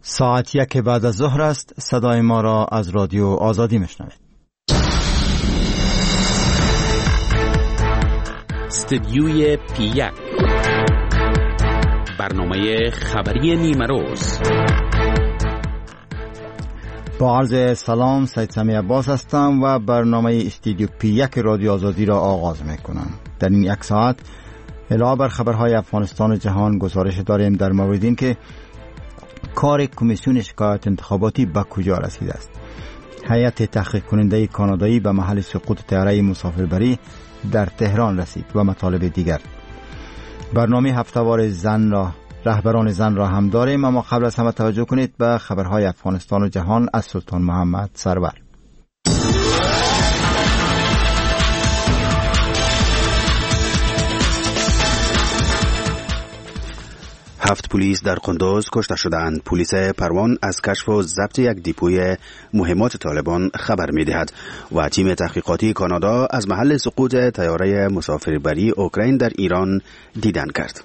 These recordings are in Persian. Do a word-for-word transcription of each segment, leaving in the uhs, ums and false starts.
ساعت یک بعد از ظهر است. صدای ما را از رادیو آزادی میشنوید. استدیوی پی یک، برنامه خبری نیمه روز. با عرض سلام، سید سمی عباس هستم و برنامه استدیو پی یک رادیو آزادی را آغاز میکنم. در این یک ساعت علاوه بر خبرهای افغانستان و جهان گزارش داریم در مورد این که کار کمیسیون شکایت انتخاباتی به کجا رسیده است. هیئت تحقیق کننده کانادایی به محل سقوط طیاره مسافربری در تهران رسید و مطالب دیگر. برنامه هفته‌وار زن را رهبران زن را هم داریم، اما قبل از همه توجه کنید به خبرهای افغانستان و جهان از سلطان محمد سرور. هفت پلیس در قندوز کشته شدند. پلیس پروان از کشف و ضبط یک دیپوی مهمات طالبان خبر می‌دهد و تیم تحقیقاتی کانادا از محل سقوط طیاره مسافربری اوکراین در ایران دیدن کرد.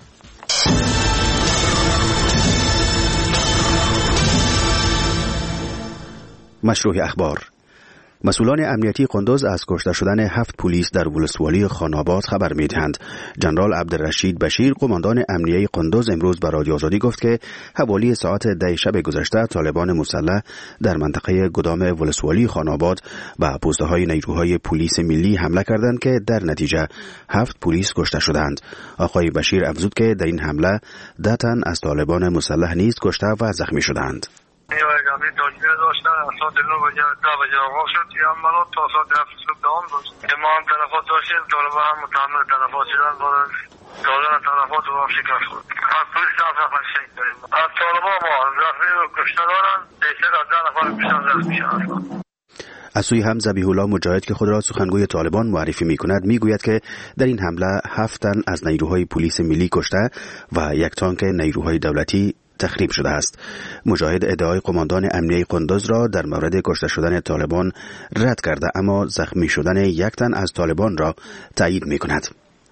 مشروع اخبار. مسئولان امنیتی قندوز از کشته شدن هفت پلیس در ولسوالی خاناباد خبر می‌دهند. جنرال عبدالرشید بشیر، قماندان امنیتی قندوز، امروز به رادیو آزادی گفت که حوالی ساعت ده شب گذشته طالبان مسلح در منطقه گدام ولسوالی خاناباد به پوسته‌های نیروهای پلیس ملی حمله کردند که در نتیجه هفت پلیس کشته شدند. آقای بشیر افزود که در این حمله ده تن از طالبان مسلح نیز کشته و زخمی شدند. داشتن از ساعت نه بجه ده بجه آغاز شد. یه عملات تا ساعت هفت صبح دوام داشت که ما هم تلفات داشتیم. طالبان هم متحمل تلفات شدن، بادن دادن تلفات رو هم شکست شد. از پولیس هفت نفر شهید داریم. از طالبان ما زخمی و کشته دارن، بیشتر از ده نفر کشته زخمی شدن. از سوی هم ذبیح الله مجاهد که خود را سخنگوی طالبان معرفی می کند می گوید که در این حمله هفت تن از نیروهای پلیس ملی کشته و یک تانک نیروهای دولتی تخریب شده است. مجاهد ادعای قماندان امنیتی قندوز را در مورد کشته شدن طالبان رد کرده، اما زخمی شدن یک تن از طالبان را تایید می کند.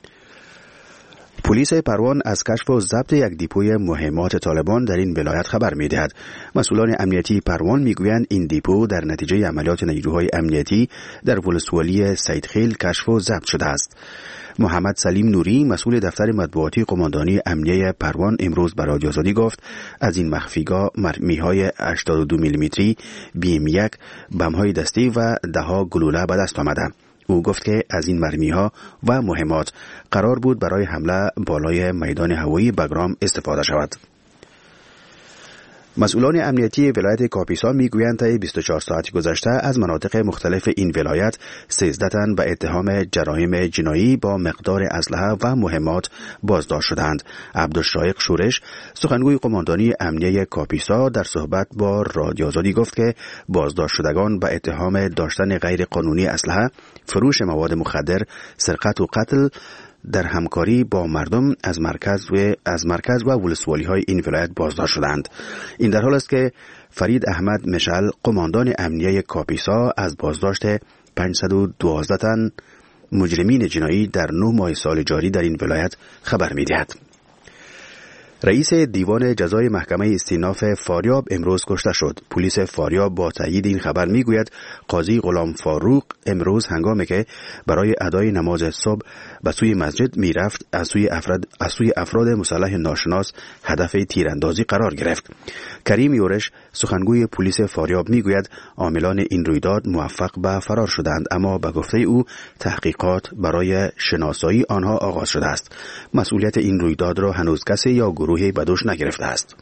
پلیس پروان از کشف و ضبط یک دیپوی مهمات طالبان در این ولایت خبر می دهد. مسئولان امنیتی پروان می گویند این دیپو در نتیجه عملیات نیروهای امنیتی در ولسوالی سیدخیل کشف و ضبط شده است. محمد سلیم نوری، مسئول دفتر مطبوعاتی قماندانی امنیه پروان، امروز به رادیو آزادی گفت از این مخفیگاه مرمی‌های هشتاد و دو میلیمتری، بی ام یک، بم‌های دستی و ده‌ها گلوله به دست آمده. او گفت که از این مرمی‌ها و مهمات قرار بود برای حمله بالای میدان هوایی بگرام استفاده شود. مسئولان امنیتی ولایت کاپیسا میگویند تا بیست و چهار ساعت گذشته از مناطق مختلف این ولایت سیزده تن به اتهام جرایم جنایی با مقدار اسلحه و مهمات بازداشت شدند. عبدالشایق شورش، سخنگوی قماندانی امنیه کاپیسا، در صحبت با رادیو آزادی گفت که بازداشت شدگان به اتهام داشتن غیر قانونی اسلحه، فروش مواد مخدر، سرقت و قتل در همکاری با مردم از مرکز و از مرکز و ولسوالی های این ولایت بازداشت شدند. این در حال است که فرید احمد مشعل، قماندان امنیه کاپیسا، از بازداشت پانصد و دوازده تن مجرمین جنایی در نه ماه سال جاری در این ولایت خبر می‌دهد. رئیس دیوان جزای محکمه استیناف فاریاب امروز کشته شد. پلیس فاریاب با تایید این خبر میگوید قاضی غلام فاروق امروز هنگامی که برای ادای نماز صبح به سوی مسجد میرفت از سوی افراد از سوی افراد مسلح ناشناس هدف تیراندازی قرار گرفت. کریم یورش، سخنگوی پلیس فاریاب میگوید عاملان این رویداد موفق به فرار شدند، اما به گفته او تحقیقات برای شناسایی آنها آغاز شده است. مسئولیت این رویداد را هنوز کسی یا گروهی به دوش نگرفته است.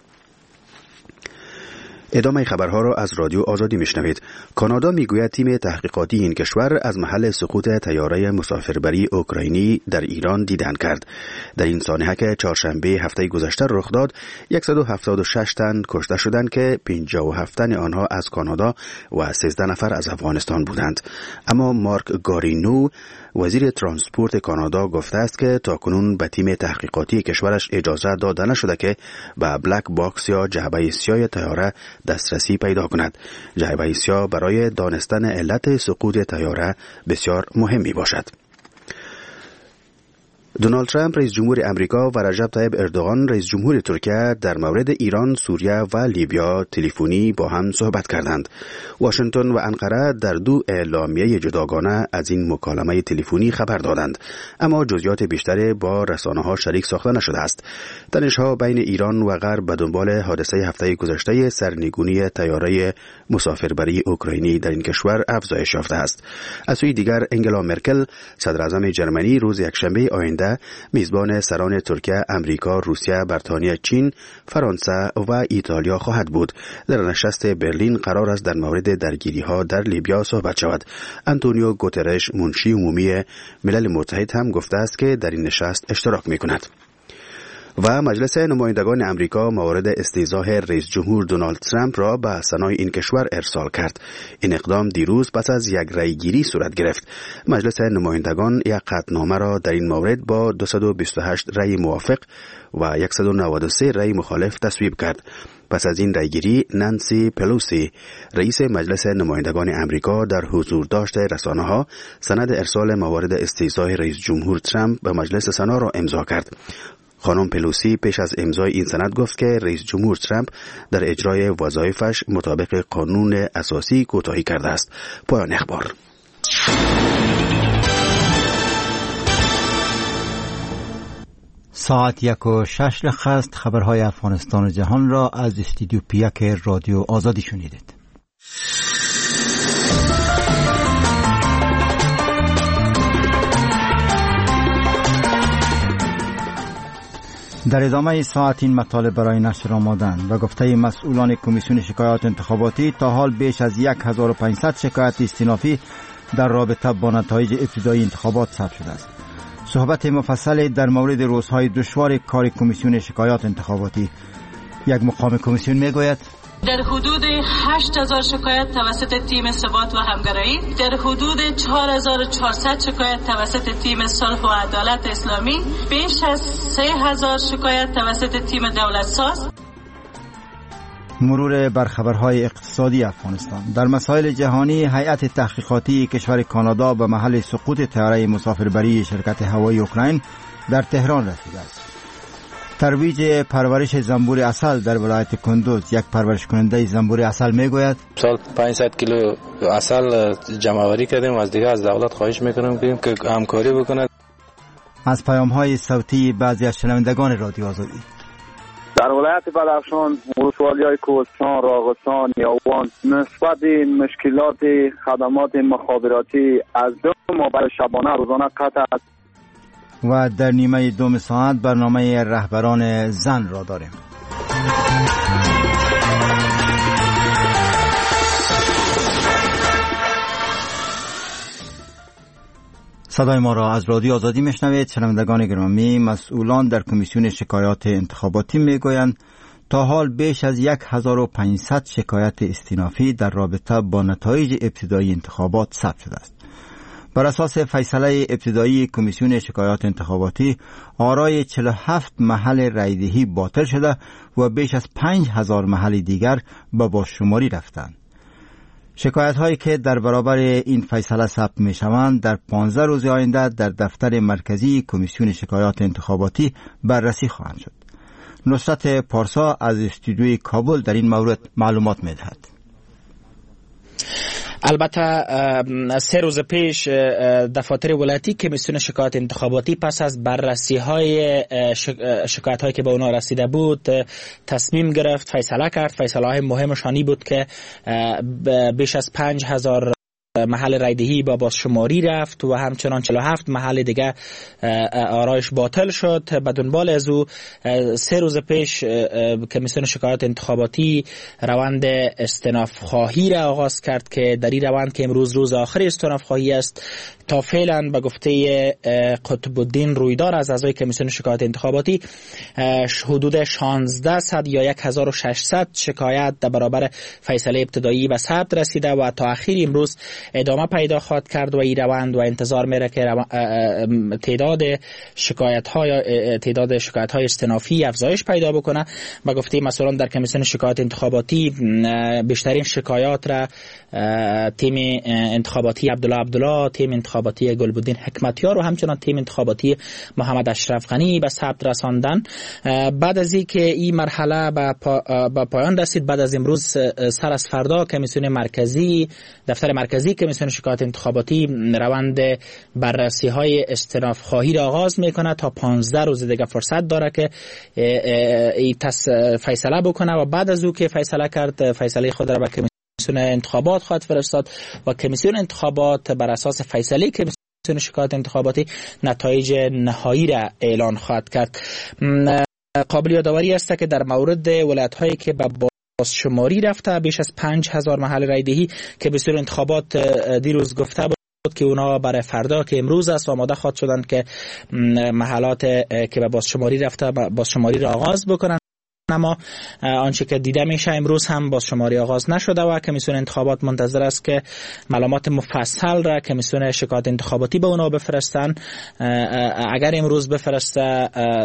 ادامه خبرها را از رادیو آزادی میشنوید. کانادا میگوید تیم تحقیقاتی این کشور از محل سقوط طیاره مسافربری اوکراینی در ایران دیدن کرد. در این سانحه که چهارشنبه هفته گذشته رخ داد، صد و هفتاد و شش تن کشته شدند که پنجاه و هفت تن آنها از کانادا و سیزده نفر از افغانستان بودند. اما مارک گارینو، وزیر ترانسپورت کانادا، گفته است که تاکنون به تیم تحقیقاتی کشورش اجازه داده نشده که به بلک باکس یا جعبه سیاه طیاره دسترسی پیدا کند. جعبه سیاه برای دانستن علت سقوط طیاره بسیار مهم می باشد. دونالد ترامپ رئیس جمهور امریکا و رجب طیب اردوغان رئیس جمهور ترکیه در مورد ایران، سوریه و لیبیا تلفنی با هم صحبت کردند. واشنگتن و انقره در دو اعلامیه جداگانه از این مکالمه تلفنی خبر دادند، اما جزئیات بیشتری با رسانه‌ها شریک ساخته نشده است. تنش‌ها بین ایران و غرب به دنبال حادثه هفته گذشته سرنگونی طیاره مسافربری اوکراینی در این کشور افزایش یافته است. از سوی دیگر انگلا مرکل صدراعظم جرمنی روز یکشنبه آینده میزبان سران ترکیه، امریکا، روسیه، بریتانیا، چین، فرانسه و ایتالیا خواهد بود. در نشست برلین قرار است در مورد درگیری‌ها در لیبیا صحبت شود. آنتونیو گوترش منشی عمومی ملل متحد هم گفته است که در این نشست اشتراک می‌کند. و مجلس نمایندگان امریکا موارد استیضاح رئیس جمهور دونالد ترامپ را به سنای این کشور ارسال کرد. این اقدام دیروز پس از یک رأیگیری صورت گرفت. مجلس نمایندگان یک قطعنامه را در این مورد با دویست و بیست و هشت رأی موافق و صد و نود و سه رأی مخالف تصویب کرد. پس از این رأیگیری نانسی پلوسی رئیس مجلس نمایندگان امریکا در حضور داشته رسانه‌ها سند ارسال موارد استیضاح رئیس جمهور ترامپ به مجلس سنا را امضا کرد. خانم پلوسی پیش از امضای این سند گفت که رئیس جمهور ترامپ در اجرای وظایفش مطابق قانون اساسی کوتاهی کرده است. پایان اخبار. ساعت یک و شش دقیقه است. خبرهای افغانستان و جهان را از استودیو پیک رادیو آزادی شنیدید. در ادامه ساعت این مطالب برای نشر آمدند و گفته مسئولان کمیسیون شکایات انتخاباتی تا حال بیش از هزار و پانصد شکایت استینافی در رابطه با نتایج ابتدایی انتخابات ثبت شده است. صحبت مفصل در مورد روزهای دشوار کار کمیسیون شکایات انتخاباتی. یک مقام کمیسیون میگوید در حدود هشت هزار شکایت توسط تیم ثبات و همگرایی، در حدود چهار هزار و چهارصد شکایت توسط تیم صلح و عدالت اسلامی، بیش از سه هزار شکایت توسط تیم دولت ساز. مرور بر خبرهای اقتصادی افغانستان. در مسائل جهانی، هیئت تحقیقاتی کشور کانادا به محل سقوط طیاره مسافربری شرکت هوایی اوکراین در تهران رسیده است. ترویج پرورش زنبور عسل در ولایت کندوز. یک پرورش کننده زنبور عسل میگوید سال پانصد کیلو عسل جمع آوری کردیم و از دیگه از دولت خواهش میکنیم که همکاری بکنه. از پیام‌های صوتی بعضی از شنوندگان رادیو آزادی. در ولایت بدخشان، ولسوالی‌های کوهستان، راغستان، یاوان نسبت مشکلات خدمات مخابراتی از دو ماه برای شبانه روزانه قطع است. و در نیمه دوم ساعت برنامه رهبران زن را داریم. صدای ما را از رادیو آزادی میشنوید. شنوندگان گرامی، مسئولان در کمیسیون شکایات انتخاباتی میگویند تا حال بیش از هزار و پانصد شکایت استینافی در رابطه با نتایج ابتدایی انتخابات ثبت شده است. بر اساس فیصله ابتدایی کمیسیون شکایات انتخاباتی، آرای چهل و هفت محل رایدهی باطل شده و بیش از پنج هزار محل دیگر به بازشماری رفتند. شکایت هایی که در برابر این فیصله ثبت می شوند در پانزده روز آینده در دفتر مرکزی کمیسیون شکایات انتخاباتی بررسی خواهند شد. نصرت پارسا از استودیوی کابل در این مورد معلومات می دهد. البته سه روز پیش دفاتر ولایتی کمیسیون شکایات انتخاباتی پس از بررسی های شکایت هایی که به اونا رسیده بود تصمیم گرفت، فیصله کرد. فیصله های مهمشانی بود که بیش از پنج هزار محل رایدهی با بازشماری رفت و همچنان چهل و هفت محل دیگه آرایش باطل شد. به دنبال از او سه روز پیش کمیسیون شکایات انتخاباتی روند استئناف خواهی را آغاز کرد که در این روند که امروز روز آخر استئناف خواهی است، تا فعلا به گفته قطب الدین رویدار از اعضای کمیسیون شکایات انتخاباتی حدود شانزده صد یا هزار و ششصد شکایت در برابر فیصله ابتدایی به ثبت رسیده و تا اخیر امروز ادامه پیدا خواهد کرد و این روند و انتظار میره که تعداد شکایت های تعداد شکایت های استئنافی افزایش پیدا بکنه. به گفته مسئولان در کمیسیون شکایات انتخاباتی، بیشترین شکایات را تیم انتخاباتی عبدالله عبدالله، تیم انتخاباتی انتخاباتی گلبدین حکمتیار و همچنان تیم انتخاباتی محمد اشرف غنی به ثبت رساندن. بعد از اینکه این مرحله به پا پایان رسید، بعد از امروز سر از فردا کمیسیون مرکزی دفتر مرکزی کمیسیون شکایات انتخاباتی روند بررسی های استئناف خواهی را آغاز میکنه. تا پانزده روز دیگه فرصت داره که این فیصله بکنه و بعد از او که فیصله کرد فیصله خود را به کمیسیون انتخابات خواهد فرستاد و کمیسیون انتخابات بر اساس فیصله کمیسیون شکایات انتخاباتی نتایج نهایی را اعلان خواهد کرد. قابل یادآوری است که در مورد ولایت‌هایی که به بازشماری رفته بیش از پنج هزار محل رای دهی که کمیسیون انتخابات دیروز گفته بود که اونا برای فردا که امروز است آماده خواهد شدند که محلات که به بازشماری رفته بازشماری را آغاز بکنند. اما آنچه که دیده میشه امروز هم بازشماری آغاز نشده و کمیسیون انتخابات منتظر است که معلومات مفصل را کمیسیون شکایات انتخاباتی به اونا بفرستن. اگر امروز بفرسته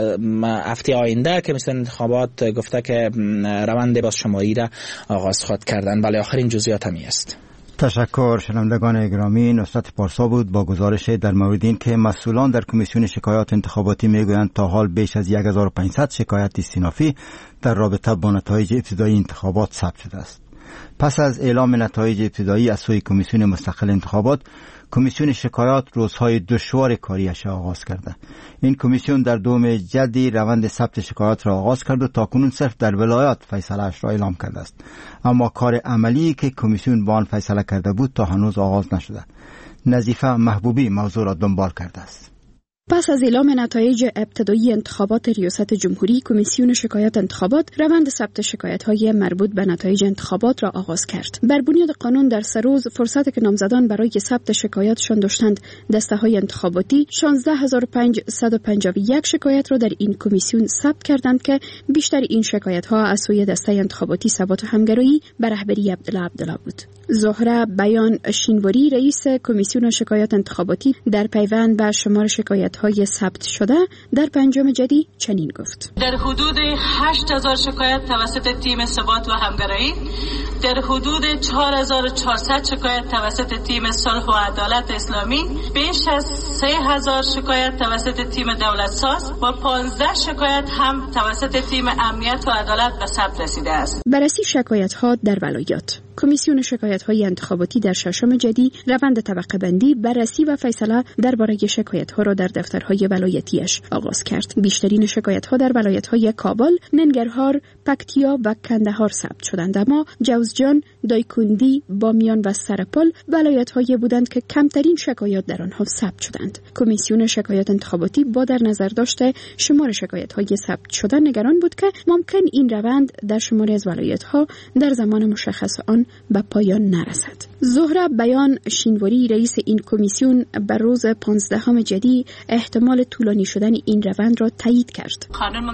هفته آینده کمیسیون انتخابات گفته که روند بازشماری را آغاز خواهد کردن. بله آخرین جزئیات همی است. تشکر شنوندگان گرامی. نصرت پارسا بود با گزارش در مورد این که مسئولان در کمیسیون شکایات انتخاباتی میگویند تا حال بیش از یک هزار و پانصد شکایت استینافی در رابطه با نتایج ابتدایی انتخابات ثبت شده است. پس از اعلام نتایج ابتدایی از سوی کمیسیون مستقل انتخابات، کمیسیون شکایات روزهای دشوار کاریش آغاز کرده. این کمیسیون در دوم جدی روند ثبت شکایات را آغاز کرد و تاکنون صرف در ولایات فیصله‌اش را اعلام کرده است، اما کار عملی که کمیسیون با آن فیصله کرده بود تا هنوز آغاز نشده. نظیفه محبوبی موضوع را دنبال کرده است. پس از اعلام نتایج ابتدایی انتخابات ریاست جمهوری، کمیسیون شکایات انتخابات روند ثبت شکایت‌های مربوط به نتایج انتخابات را آغاز کرد. بر بنیاد قانون در سه روز فرصت که نامزدان برای ثبت شکایاتشان داشتند، دسته‌های انتخاباتی شانزده هزار و پانصد و پنجاه و یک شکایت را در این کمیسیون ثبت کردند که بیشتر این شکایت‌ها از سوی دسته انتخاباتی ثبات و همگرایی به رهبری عبدالله عبدالله بود. زهره بیان شینواری رئیس کمیسیون شکایات انتخاباتی در پیوند به شمار شکایت‌های ثبت شده در پنجم جدی چنین گفت: در حدود هشت هزار شکایت توسط تیم ثبات و همگرایی، در حدود چهار هزار و چهارصد شکایت توسط تیم صلح و عدالت اسلامی، بیش از سه هزار شکایت توسط تیم دولت ساز و پانزده شکایت هم توسط تیم امنیت و عدالت به ثبت رسیده است. بررسی شکایت‌ها در ولایات. کمیسیون شکایت‌های انتخاباتی در ششم جدی روند طبقه بندی، بررسی و فیصله درباره شکایت‌ها را در دفترهای ولایتیش آغاز کرد. بیشترین شکایت‌ها در ولایت‌های کابل، ننگرهار، پکتیا و کندهار ثبت شدند، اما جوزجان، دایکندی، بامیان و سرپل ولایت‌هایی بودند که کمترین شکایات در آنها ثبت شدند. کمیسیون شکایات انتخاباتی با در نظر داشته شمار شکایت‌های ثبت شده نگران بود که ممکن این روند در شماری از ولایت‌ها در زمان مشخص آن به پایان نرسد. زهره بیان شینواری رئیس این کمیسیون بر روز پانزدهم جدی احتمال طولانی شدن این روند را تایید کرد.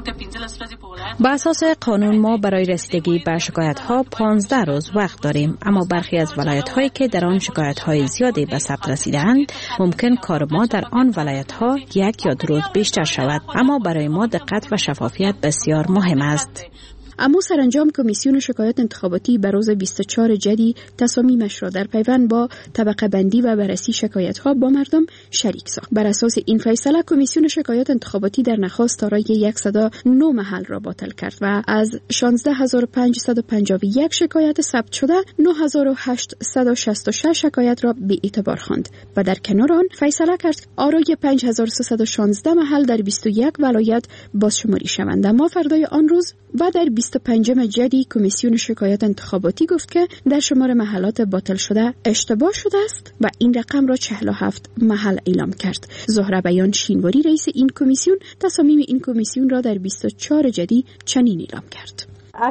با اساس قانون ما برای رسیدگی به شکایت‌ها پانزده روز وقت داریم، اما برخی از ولایت‌هایی که در آن شکایت‌های زیادی به ثبت رسیدند ممکن کار ما در آن ولایت‌ها یک یا دو روز بیشتر شود، اما برای ما دقت و شفافیت بسیار مهم است. اما سرانجام کمیسیون شکایات انتخاباتی بر روز بیست و چهارم جدی تصامیمش را در پیوند با طبقه بندی و بررسی شکایت‌ها با مردم شریک ساخت. بر اساس این فیصله کمیسیون شکایات انتخاباتی در نخست دارای صد و نه محل را باطل کرد و از شانزده هزار و پانصد و پنجاه و یک شکایت ثبت شده نه هزار و هشتصد و شصت و شش شکایت را بی اعتبار خواند و در کنار آن فیصله کرد آرای پنج هزار و سیصد و شانزده محل در بیست و یک ولایت بازشماری شوند. اما فردای آن روز و در بیست و پنجم جدی کمیسیون شکایات انتخاباتی گفت که در شمار محلات باطل شده اشتباه شده است و این رقم را چهل و هفت محل اعلام کرد. زهره بیان شینواری رئیس این کمیسیون تصامیم این کمیسیون را در بیست و چهارم جدی چنین اعلام کرد: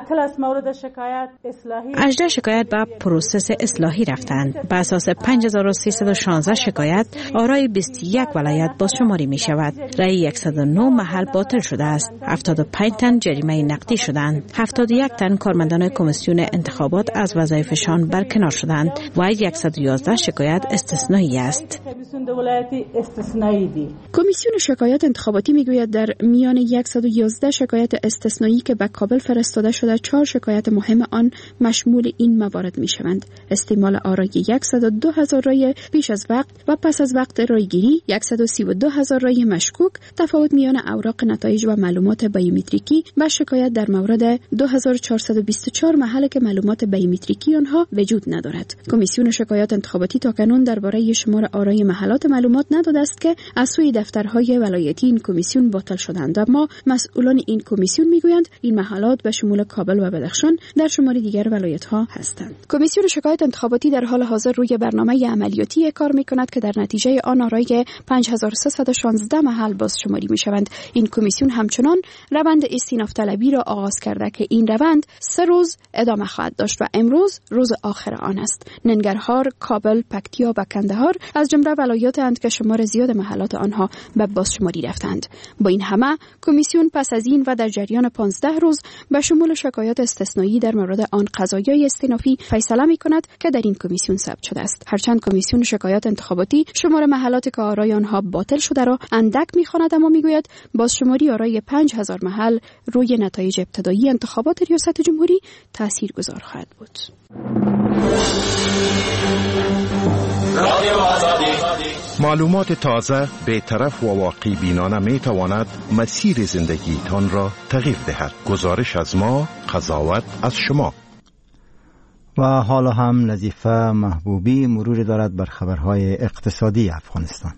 هجده شکایت به پروسس اصلاحی رفتند. به اساس پنج هزار و سیصد و شانزده شکایت آرای بیست و یک ولایت بازشماری می شود. رای صد و نه محل باطل شده است. هفتاد و پنج تن جریمه نقدی شدند. هفتاد و یک تن کارمندان کمیسیون انتخابات از وظایفشان برکنار شدند و صد و یازده شکایت استثنایی است. کمیسیون د ولایتی استثنایی دی. کمیسیون شکایت انتخاباتی میگوید در میان صد و یازده شکایت استثنایی که به کابل فرستاده شده، چهار شکایت مهم آن مشمول این موارد میشوند: استعمال آرای صد و دو هزار رای پیش از وقت و پس از وقت رایگیری، صد و سی و دو هزار رای مشکوک، تفاوت میان اوراق نتایج و معلومات بیومتریکی و شکایت در مورد دو هزار و چهارصد و بیست و چهار محل که معلومات بیومتریکی آنها وجود ندارد. کمیسیون شکایات انتخاباتی تاکنون درباره شمار آرای محلات معلومات نداده است که از سوی دفترهای ولایتی این کمیسیون باطل شدند، اما مسئولان این کمیسیون میگویند این محلات به شمول کابل و بدخشان در شمار دیگر ولایت‌ها هستند. کمیسیون شکایت انتخاباتی در حال حاضر روی برنامه عملیاتی کار می‌کند که در نتیجه آن آرای پنج هزار و سیصد و شانزده محل بازشماری می‌شوند. این کمیسیون همچنان روند استیناف طلبی را آغاز کرده که این روند سه روز ادامه خواهد داشت و امروز روز آخر آن است. ننگرهار، کابل، پکتیا و کندهار از جمله ولایات‌اند که شمار زیاد محلات آنها به بازشماری رفتند. با این همه کمیسیون پس از این و در جریان پانزده روز به شمول شکایات استثنایی در مورد آن قضایای استینافی فیصله می‌کند که در این کمیسیون ثبت شده است. هرچند کمیسیون شکایات انتخاباتی شمار محلات که آرای آنها باطل شده را اندک می‌خواند، اما میگوید بازشماری آرای پنج هزار محل روی نتایج ابتدایی انتخابات ریاست جمهوری تاثیرگذار خواهد بود. معلومات تازه، بی‌طرف و واقعی بینانه می تواند مسیر زندگیتان را تغییر دهد. گزارش از ما، قضاوت از شما. و حالا هم نظیفه محبوبی مرور دارد بر خبرهای اقتصادی افغانستان.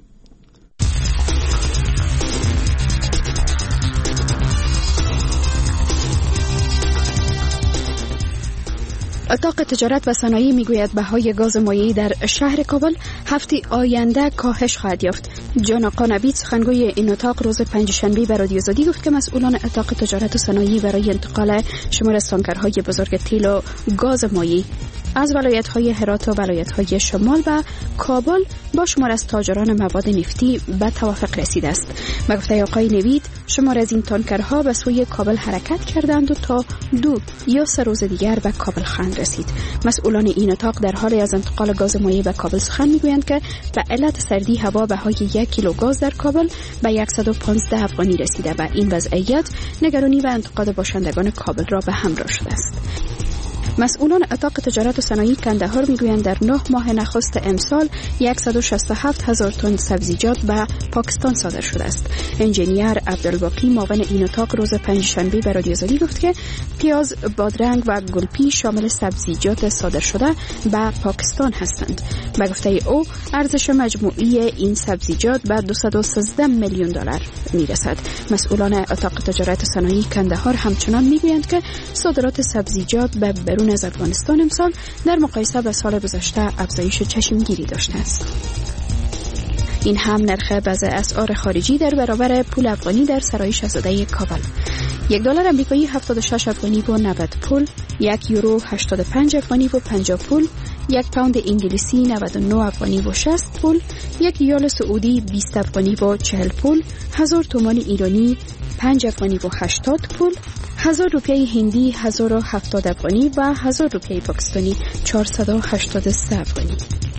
اتاق تجارت و صنایع میگوید بهای گاز مایعی در شهر کابل هفته آینده کاهش خواهد یافت. جان آقا نوید، سخنگوی این اتاق، روز پنجشنبه به رادیو آزادی گفت که مسئولان اتاق تجارت و صنایع برای انتقال شمار استانکرهای بزرگ تیل و گاز مایعی از ولایت‌های هرات و ولایت‌های شمال و کابل با شمار از تاجران مواد نفتی به توافق رسیده است. به گفته آقای نوید، شمار از این تانکرها به سوی کابل حرکت کردند و تا دو یا سه روز دیگر به کابل خواهند رسید. مسئولان این اتاق در حال از انتقال گاز مایع به کابل سخن میگویند که به علت سردی هوا بهای یک کیلو گاز در کابل به صد و پانزده افغانی رسیده و این وضعیت نگرانی و انتقاد باشندگان کابل را به همراه شده است. مسئولان اتاق تجارت و صنایع کندهار میگویند در نه ماه نخست امسال صد و شصت و هفت هزار تن سبزیجات به پاکستان صادر شده است. انجینیر عبدالباقی، معاون این اتاق، روز پنجشنبه به رادیو آزادی گفت که پیاز، بادرنگ و گلپی شامل سبزیجات صادر شده به پاکستان هستند. به گفته او، ارزش مجموعی این سبزیجات به دویست و سیزده میلیون دلار میرسد. مسئولان اتاق تجارت و صنایع کندهار همچنان میگویند که صادرات سبزیجات به برون از افغانستان امسال در مقایسه با سال گذشته افزایش چشمگیری داشته است. این هم نرخ بعض اسعار خارجی در برابر پول افغانی در سرای شاهزاده کابل. یک دلار امریکایی هفتاد و شش افغانی و نود پول، یک یورو هشتاد و پنج افغانی و پنجاه پول، یک پوند انگلیسی نود و نه افغانی و شصت پول، یک ریال سعودی بیست افغانی و چهل پول، هزار تومان ایرانی پنج افغانی و هشتاد پول، هزار روپیه هندی هزار و هفتاد افغانی و هزار روپیه پاکستانی چهارصد و هشتاد و سه افغانی.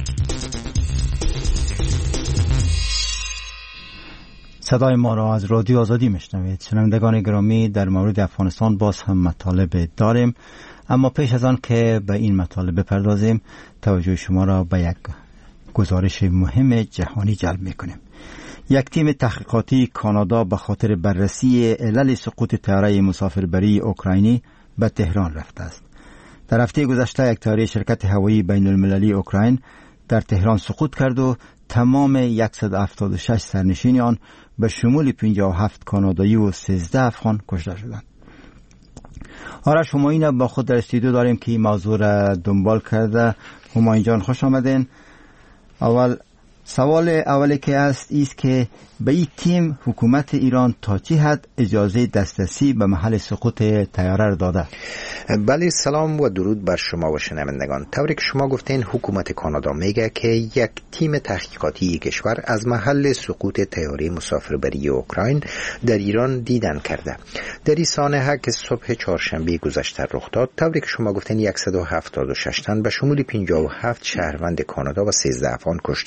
صدای ما را از رادیو آزادی میشنوید. شنوندگان گرامی، در مورد افغانستان باز هم مطالب داریم، اما پیش از آن که به این مطالب بپردازیم توجه شما را به یک گزارش مهم جهانی جلب میکنیم. یک تیم تحقیقاتی کانادا به خاطر بررسی علل سقوط طیاره مسافربری اوکراینی به تهران رفته است. در هفته گذشته یک طیاره شرکت هوایی بین المللی اوکراین در تهران سقوط کرد و تمام صد و هفتاد و شش سرنشین آن به شمول پنجاه و هفت کانادایی و سیزده افغان کشته شدند. آرش همایون با خود در استودیو داریم که این موضوع را دنبال کرده. همایون جان، خوش آمدین. اول سوال اولی که است ایست که به این تیم حکومت ایران تا چه حد اجازه دسترسی به محل سقوط طیاره را داده؟ بله، سلام و درود بر شما و شنوندگان. طوری که شما گفتین، حکومت کانادا میگه که یک تیم تحقیقاتی کشور از محل سقوط طیاره مسافربری اوکراین در ایران دیدن کرده. در این سانحه که صبح چهارشنبه گذشته رخ داد، طوری که شما گفتین صد و هفتاد و شش تن به شمول پنجاه و هفت شهروند کانادا و سیزده افغان کشته شدند.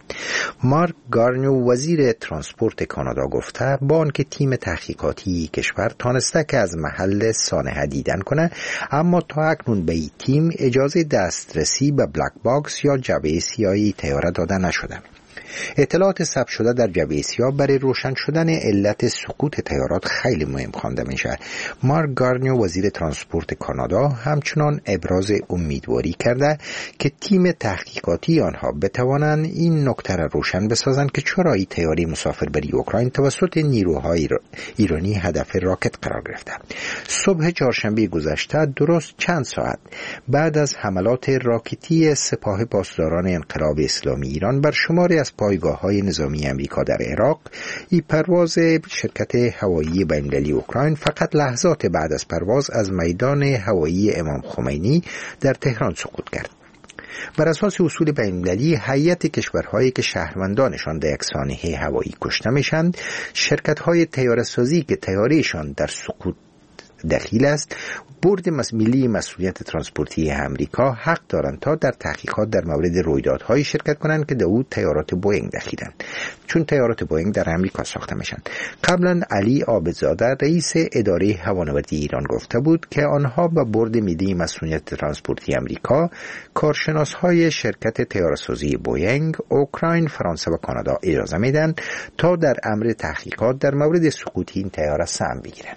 مارک گارنیو وزیر ترانسپورت کانادا گفته با آنکه تیم تحقیقاتی کشور تانسته که از محل سانحه دیدن کنه، اما تا اکنون به این تیم اجازه دسترسی به بلک باکس یا جعبه سیاهی طیاره داده نشده. اطلاعات ثبت شده در جعبه سیاه برای روشن شدن علت سقوط طیارات خیلی مهم خوانده میشه. مارک گارنیو وزیر ترانسپورت کانادا همچنان ابراز امیدواری کرده که تیم تحقیقاتی آنها بتوانند این نکته را روشن بسازند که چرا این طیاره مسافربری اوکراین توسط نیروهای ایرانی هدف راکت قرار گرفته. صبح چهارشنبه گذشته درست چند ساعت بعد از حملات راکتی سپاه پاسداران انقلاب اسلامی ایران بر شماری از پایگاه‌های نظامی امریکا در عراق، این پرواز شرکت هوایی بین‌المللی اوکراین فقط لحظات بعد از پرواز از میدان هوایی امام خمینی در تهران سقوط کرد. بر اساس اصول بین‌المللی، هیئت کشورهایی که شهروندانشان در یک سانحه هوایی کشته میشند، شرکت‌های طیاره‌سازی که طیاره‌شان در سقوط دخیل است، بورد ملی مسئولیت ترانسپورتی امریکا حق دارند تا در تحقیقات در مورد رویدادهای شرکت کنند که در او طیارات بوئینگ دخیلند، چون طیارات بوئینگ در امریکا ساخته میشن. قبلا علی عابدزاده رئیس اداره هوانوردی ایران گفته بود که آنها به بورد ملی مسئولیت ترانسپورتی امریکا، کارشناسهای شرکت طیاره‌سازی بوئینگ، اوکراین، فرانسه و کانادا اجازه میدن تا در امر تحقیقات در مورد سقوط این طیاره سهم بگیرند.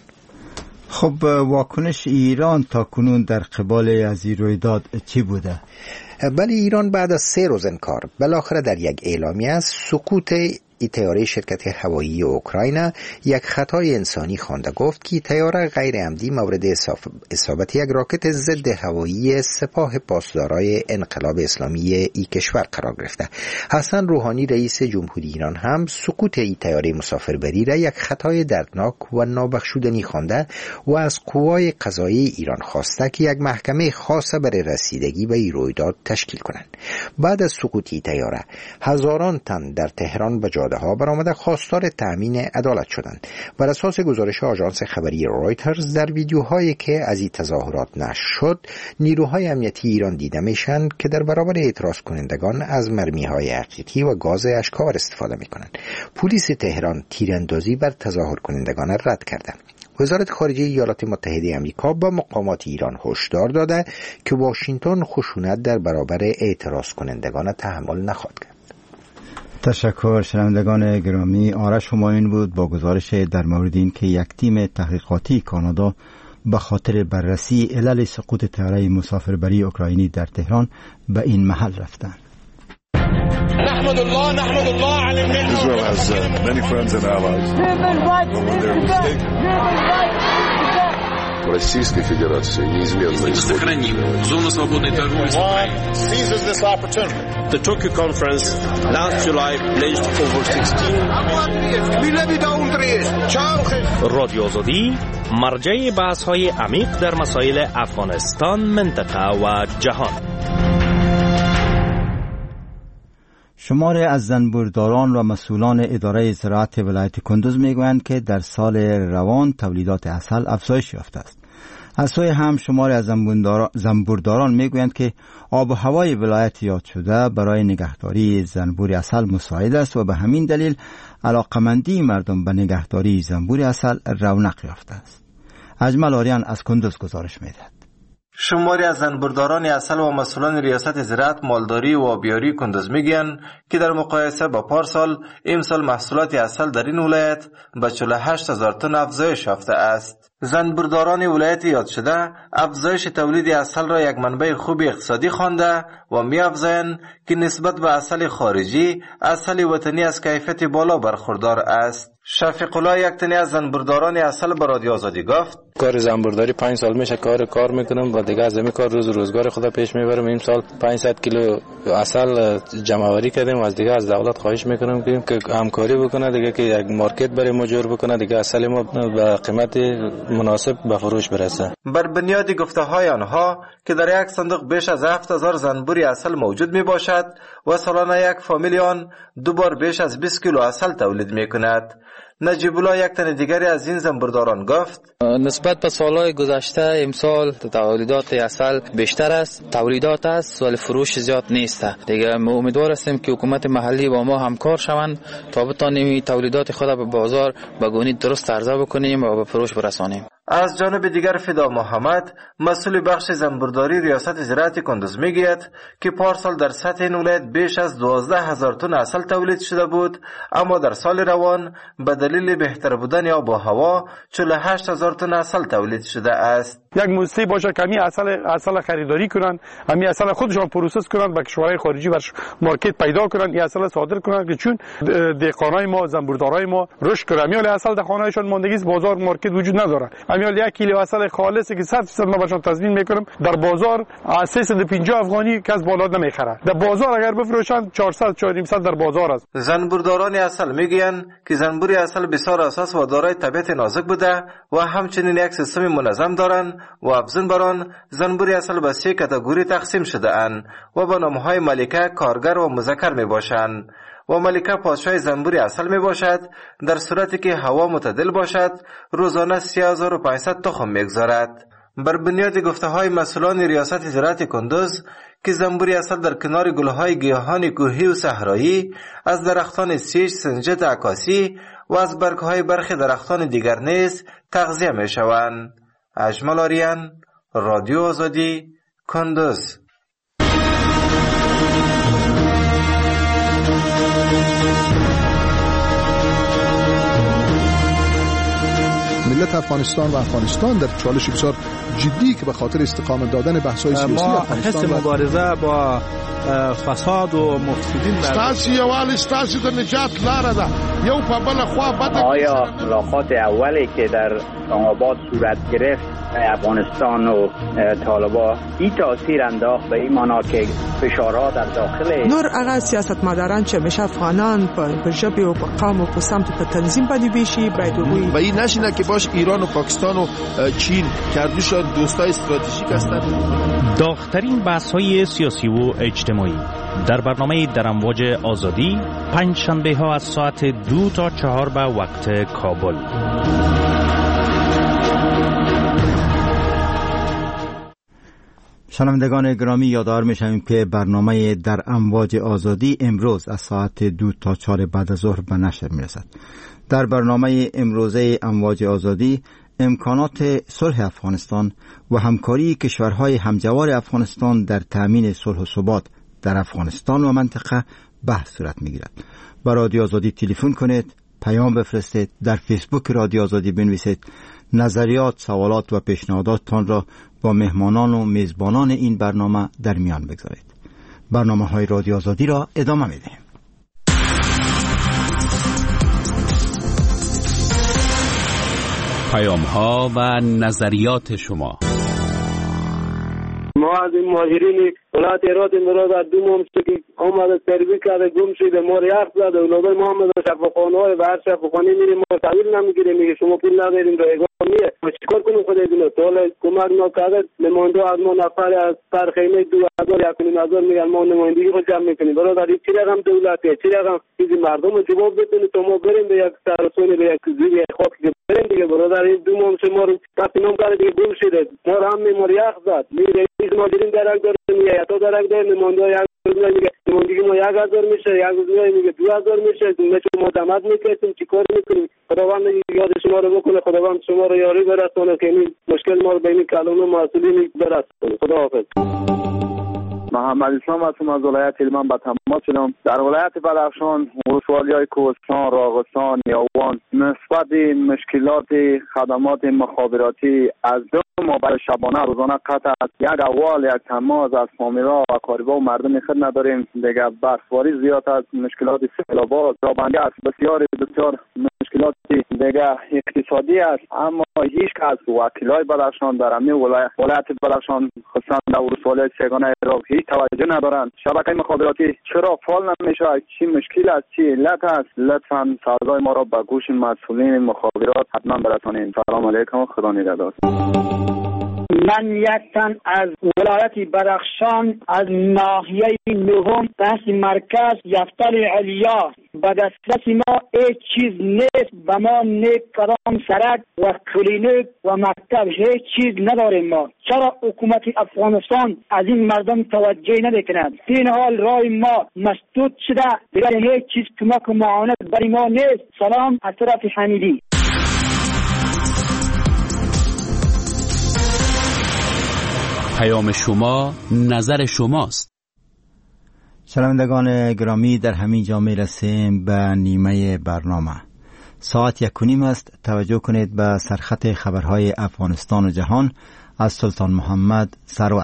خب واکنش ایران تا کنون در قبال از این رویداد چی بوده؟ بله، ایران بعد از سه روز انکار بالاخره در یک اعلامیه از سقوط این طیاره شرکت هوایی اوکراین یک خطای انسانی خوانده. گفت که طیاره غیر عمدی مورد اصابت یک راکت ضد هوایی سپاه پاسدارای انقلاب اسلامی ای کشور قرار گرفته. حسن روحانی رئیس جمهوری ایران هم سقوط این طیاره مسافربری را یک خطای دردناک و نابخشودنی خوانده و از قوای قضایی ایران خواسته که یک محکمه خاصه برای رسیدگی به این رویداد تشکیل کنند. بعد از سقوط این طیاره هزاران تن در تهران به ها برآمده خواستار تامین عدالت شدند. بر اساس گزارش آژانس خبری رویترز، در ویدیوهایی که از این تظاهرات نشر شد، نیروهای امنیتی ایران دیده میشن که در برابر اعتراض کنندگان از مرمی‌های حقیقی و گاز اشک‌آور استفاده میکنند. پلیس تهران تیراندازی بر تظاهر کنندگان رد کرده. وزارت خارجه ایالات متحده آمریکا با مقامات ایران هشدار داده که واشنگتن خشونت در برابر اعتراض کنندگان تحمل نخواهد کرد. تشکر. شنوندگان گرامی، آرش همایون بود با گزارش در مورد این که یک تیم تحقیقاتی کانادا به خاطر بررسی علل سقوط طیاره مسافربری اوکراینی در تهران به این محل رفتند. نحمد الله نحمد الله علی الملت. Israel has uh, many friends and allies. Российской Федерации неизменно сохраним зону свободной торговли. Seizes this opportunity. The Tokyo conference last July pledged over sixteen رادیو آزادی مرجع بحث‌های عمیق در مسائل افغانستان، منطقه و جهان. شماری از زنبورداران و مسئولان اداره زراعت ولایت کندوز میگویند که در سال روان تولیدات عسل افزایش یافته است. از سوی هم شماری از زنبورداران میگویند که آب و هوای ولایت یاد شده برای نگهداری زنبور عسل مساعد است و به همین دلیل علاقمندی مردم به نگهداری زنبور عسل رونق یافته است. اجمل آریان از کندوز گزارش میدهد. شماری از زنبورداران عسل و مسئولان ریاست زراعت، مالداری و آبیاری کندوز میگن که در مقایسه با پارسال امسال محصولات عسل در این ولایت به چهل و هشت هزار تن افزایش یافته است. زنبورداران ولایت یاد شده افزایش تولید عسل را یک منبع خوب اقتصادی خوانده و می‌افزایند که نسبت به عسل خارجی، عسل وطنی از کیفیت بالا برخوردار است. شفیق الله یک تنی از زنبورداران عسل به رادیو آزادی گفت: کار زنبورداری پنج سال میشه کار کار میکنم و دیگه از همین کار روز روزگار خدا پیش میبرم. این سال پانصد کیلو عسل جمع آوری کردیم و از دیگه از دولت خواهش میکنم که همکاری بکنه دیگه، که یک مارکت برای ما جور بکنه دیگه، عسل ما به قیمت مناسب به فروش برسه. بر بنیاد گفته های آنها که در یک صندوق بیش از هفت هزار زنبوری عسل موجود می باشد و سالانه یک فامیل آن دو بار بیش از بیست کیلو عسل تولید می کند. نجیب الله یک تن دیگری از این زنبورداران گفت نسبت به سالهای گذشته امسال تولیدات عسل بیشتر است، تولیدات است ولی فروش زیاد نیست. دیگه ما امیدوار هستیم که حکومت محلی با ما همکار شوند تا بتانیم تولیدات خود به بازار به گونه درست عرضه بکنیم و به فروش برسانیم. از جانب دیگر فدا محمد مسئول بخش زنبورداری ریاست زراعت کندوز میگوید که پارسال در سطح این ولایت بیش از دوازده هزار تن عسل تولید شده بود، اما در سال روان به دلیل بهتر بودن آب و هوا چهل و هشت هزار تن عسل تولید شده است. یک موسسه باشه که همین عسل عسل خریداری کنن، همین عسل خودشان پروسس کنن، به کشورهای خارجی برش مارکت پیدا کنن، این عسل صادر کنن که چون دهقانای ما زنبوردارای ما رشد کنن، همین عسل در خانه‌شان ماندگی است، بازار مارکت وجود نداره. همین یک کیلو عسل خالصی که صد درصد ما بهشون تضمین میکنم در بازار سیصد و پنجاه افغانی کس بالا نمیخره. در بازار اگر بفروشن چهارصد چهارصد در بازار است. زنبورداران عسل میگویند که زنبوری عسل بسیار اساس و دارای طبیعت نازک بوده و همچنین یک سیستم منظم دارند و افزون بر آن زنبوری عسل به سه کاتگوری تقسیم شده اند و با نامهای ملکه، کارگر و مذکر می باشند. و ملکه پادشاه زنبوری عسل می باشد در صورتی که هوا معتدل باشد، روزانه سه هزار و پانصد تخم میگذارد. بر بنیاد گفته های مسئولان ریاست زراعت کندوز که زنبوری عسل در کنار گلهای گیاهان کوهی و صحرایی، از درختان سیج، سنجد، عکاسی و از برگهای برخی درختان دیگر نیز تغذیه می شوند. اجمل آریان، رادیو آزادی، کندوز. ملت افغانستان و افغانستان در چالش بسیار جدی که به خاطر استقامت دادن بحث‌های سیاسی افغانستان ما حس مبارزه با فساد و مفسدین استاسی یوال استاسی د نجات لاره ده یو په بل خوا بد. آیا ملاقات اولی که در اسلام‌آباد صورت گرفت افغانستان و طالبان این تاثیر انداخت به این معنا که فشارها در داخل نور هغه سیاستمداران چې همیشه افغانان په ژبې او په قوم او په سمت په تنظیم باندې بیشي باید وګوري و این نشینه که باش ایران و پاکستان و چین کردوشان دوستای استراتژیک هستند. داغ‌ترین بحث‌های سیاسی و اجتماعی در برنامه در امواج آزادی پنج شنبه ها از ساعت دو تا چهار به وقت کابل. شنوندگان گرامی، یادآور میشویم که برنامه در امواج آزادی امروز از ساعت دو تا چهار بعد از ظهر به نشر میرسد. در برنامه امروزه امواج آزادی امکانات صلح افغانستان و همکاری کشورهای همجوار افغانستان در تأمین صلح و ثبات در افغانستان و منطقه بحث صورت میگیرد. با رادیو آزادی تلفن کنید، پیام بفرستید، در فیسبوک رادیو آزادی بنویسید، نظریات، سوالات و پیشنهاداتتان را با مهمانان و میزبانان این برنامه در میان بگذارید. برنامه های رادیو آزادی را ادامه میدهیم. پیام ها و نظریات شما. ما از این مهاجرین ولایت هرات مراد از دو ماه که آمده تربیت کرده گم شده، ما ریاض زده اولادای ما هم در شفاخانه های و هر شفاخانه میریم ما تحویل نمیگیره، میگه شما پول نداریم رایگان میه. ما چیکار کنیم خدا ایدونه؟ تا حالا کمک نکرده. نماینده از ما نفر از سرخیمه دو هزار یک و نیم هزار میگن ما نمایندگی خود جمع میکنیم. برادر این چی رقم دولتیه، چی رقم چیزی مردم رو جواب بتونه تا ما بریم به یک سرسونه به یک زیر خاک بریم دیگه. برادر این دو ماه ما رو تفینام کرده دیگه گم شده، ما هم میمار یخ زد میره این ماجرین درک داره میگه یا تا درک داره نماینده یک میگه نمایندگی ما یک هزار میشه، یک هزار میگه دو هزار میشه، ما دمت میکردیم چیکار میکنیم؟ خداوند یاد شما رو بکنه، خداوند شما رو یاری برسونه که این مشکل ما رو بین کلام مسئولین برسونه. خداحافظ. محمد اسلام هستم از ولایت هلمند به تماس شدم. در ولایت بدخشان ولسوالی‌های کوهستان، راغستان، یاوان نسبت مشکلات خدمات مخابراتی از دو ماه برای شبانه روزانه قطع است. یک احوال یک تماس از فامیلا و اقاربا و مردم خود نداریم. دیگه برفباری زیاد است، مشکلات سیلابات، رابندی است، بسیار بسیار مشکلات دیگه اقتصادی است. اما هیچ کس وکیلای بدخشان در همین ولایت ولایت بدخشان خصوصا در ولسوالی سیگانه عراق هیچ توجه ندارند. شبکه مخابراتی چرا فعال نمیشه؟ چی مشکل است؟ چی علت است؟ لطفاً صدای ما را به گوش مسئولین مخابرات حتما برسانید. سلام علیکم، خدا نگهدار. من یک تن از ولایت بدخشان از ناحیه نهم بحث مرکز یفتل علیا به دسترس ما هیچ چیز نیست. به ما نیک کدام سرک و کلینیک و مکتب هیچ چیز نداریم. ما چرا حکومت افغانستان از این مردم توجه نمیکند؟ این حال رای ما مسدود شده، دیگر هیچ چیز کمک و معاونت برای ما نیست. سلام از طرف حمیدی. پیام شما نظر شماست. شنوندگان گرامی، در همین جا میرسیم به نیمه برنامه. ساعت یک و نیم است. توجه کنید به سرخط خبرهای افغانستان و جهان از سلطان محمد سرور.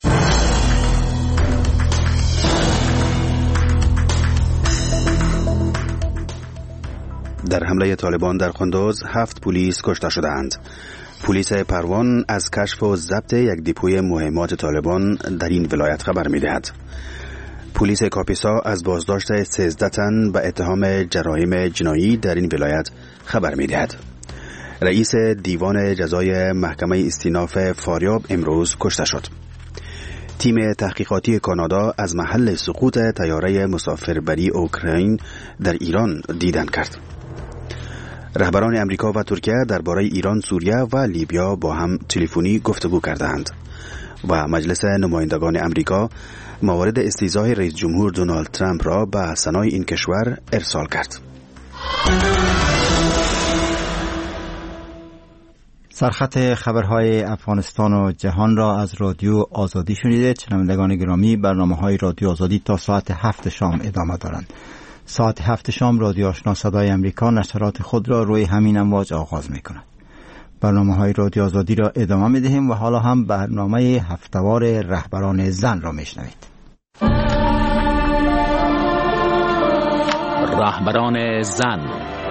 در حمله طالبان در قندوز هفت پلیس کشته شدند. پلیس پروان از کشف و ضبط یک دیپوی مهمات طالبان در این ولایت خبر می‌دهد. پلیس کاپیسا از بازداشت سیزده تن به اتهام جرایم جنایی در این ولایت خبر می‌دهد. رئیس دیوان جزای محکمه استیناف فاریاب امروز کشته شد. تیم تحقیقاتی کانادا از محل سقوط طیاره مسافربری اوکراین در ایران دیدن کرد. رهبران امریکا و ترکیه درباره ایران، سوریه و لیبیا با هم تلفنی گفتگو کردند و مجلس نمایندگان امریکا موارد استیضاح رئیس جمهور دونالد ترامپ را به سنای این کشور ارسال کرد. سرخط خبرهای افغانستان و جهان را از رادیو آزادی شنیدید. شنوندگان گرامی، برنامه‌های رادیو آزادی تا ساعت هفت شام ادامه دارند. ساعت هفت شام رادیو آشنا صدای امریکا نشرات خود را روی همین امواج آغاز می کند. برنامه های رادیو آزادی را ادامه می دهیم و حالا هم برنامه هفته‌وار رهبران زن را می شنوید. رهبران زن.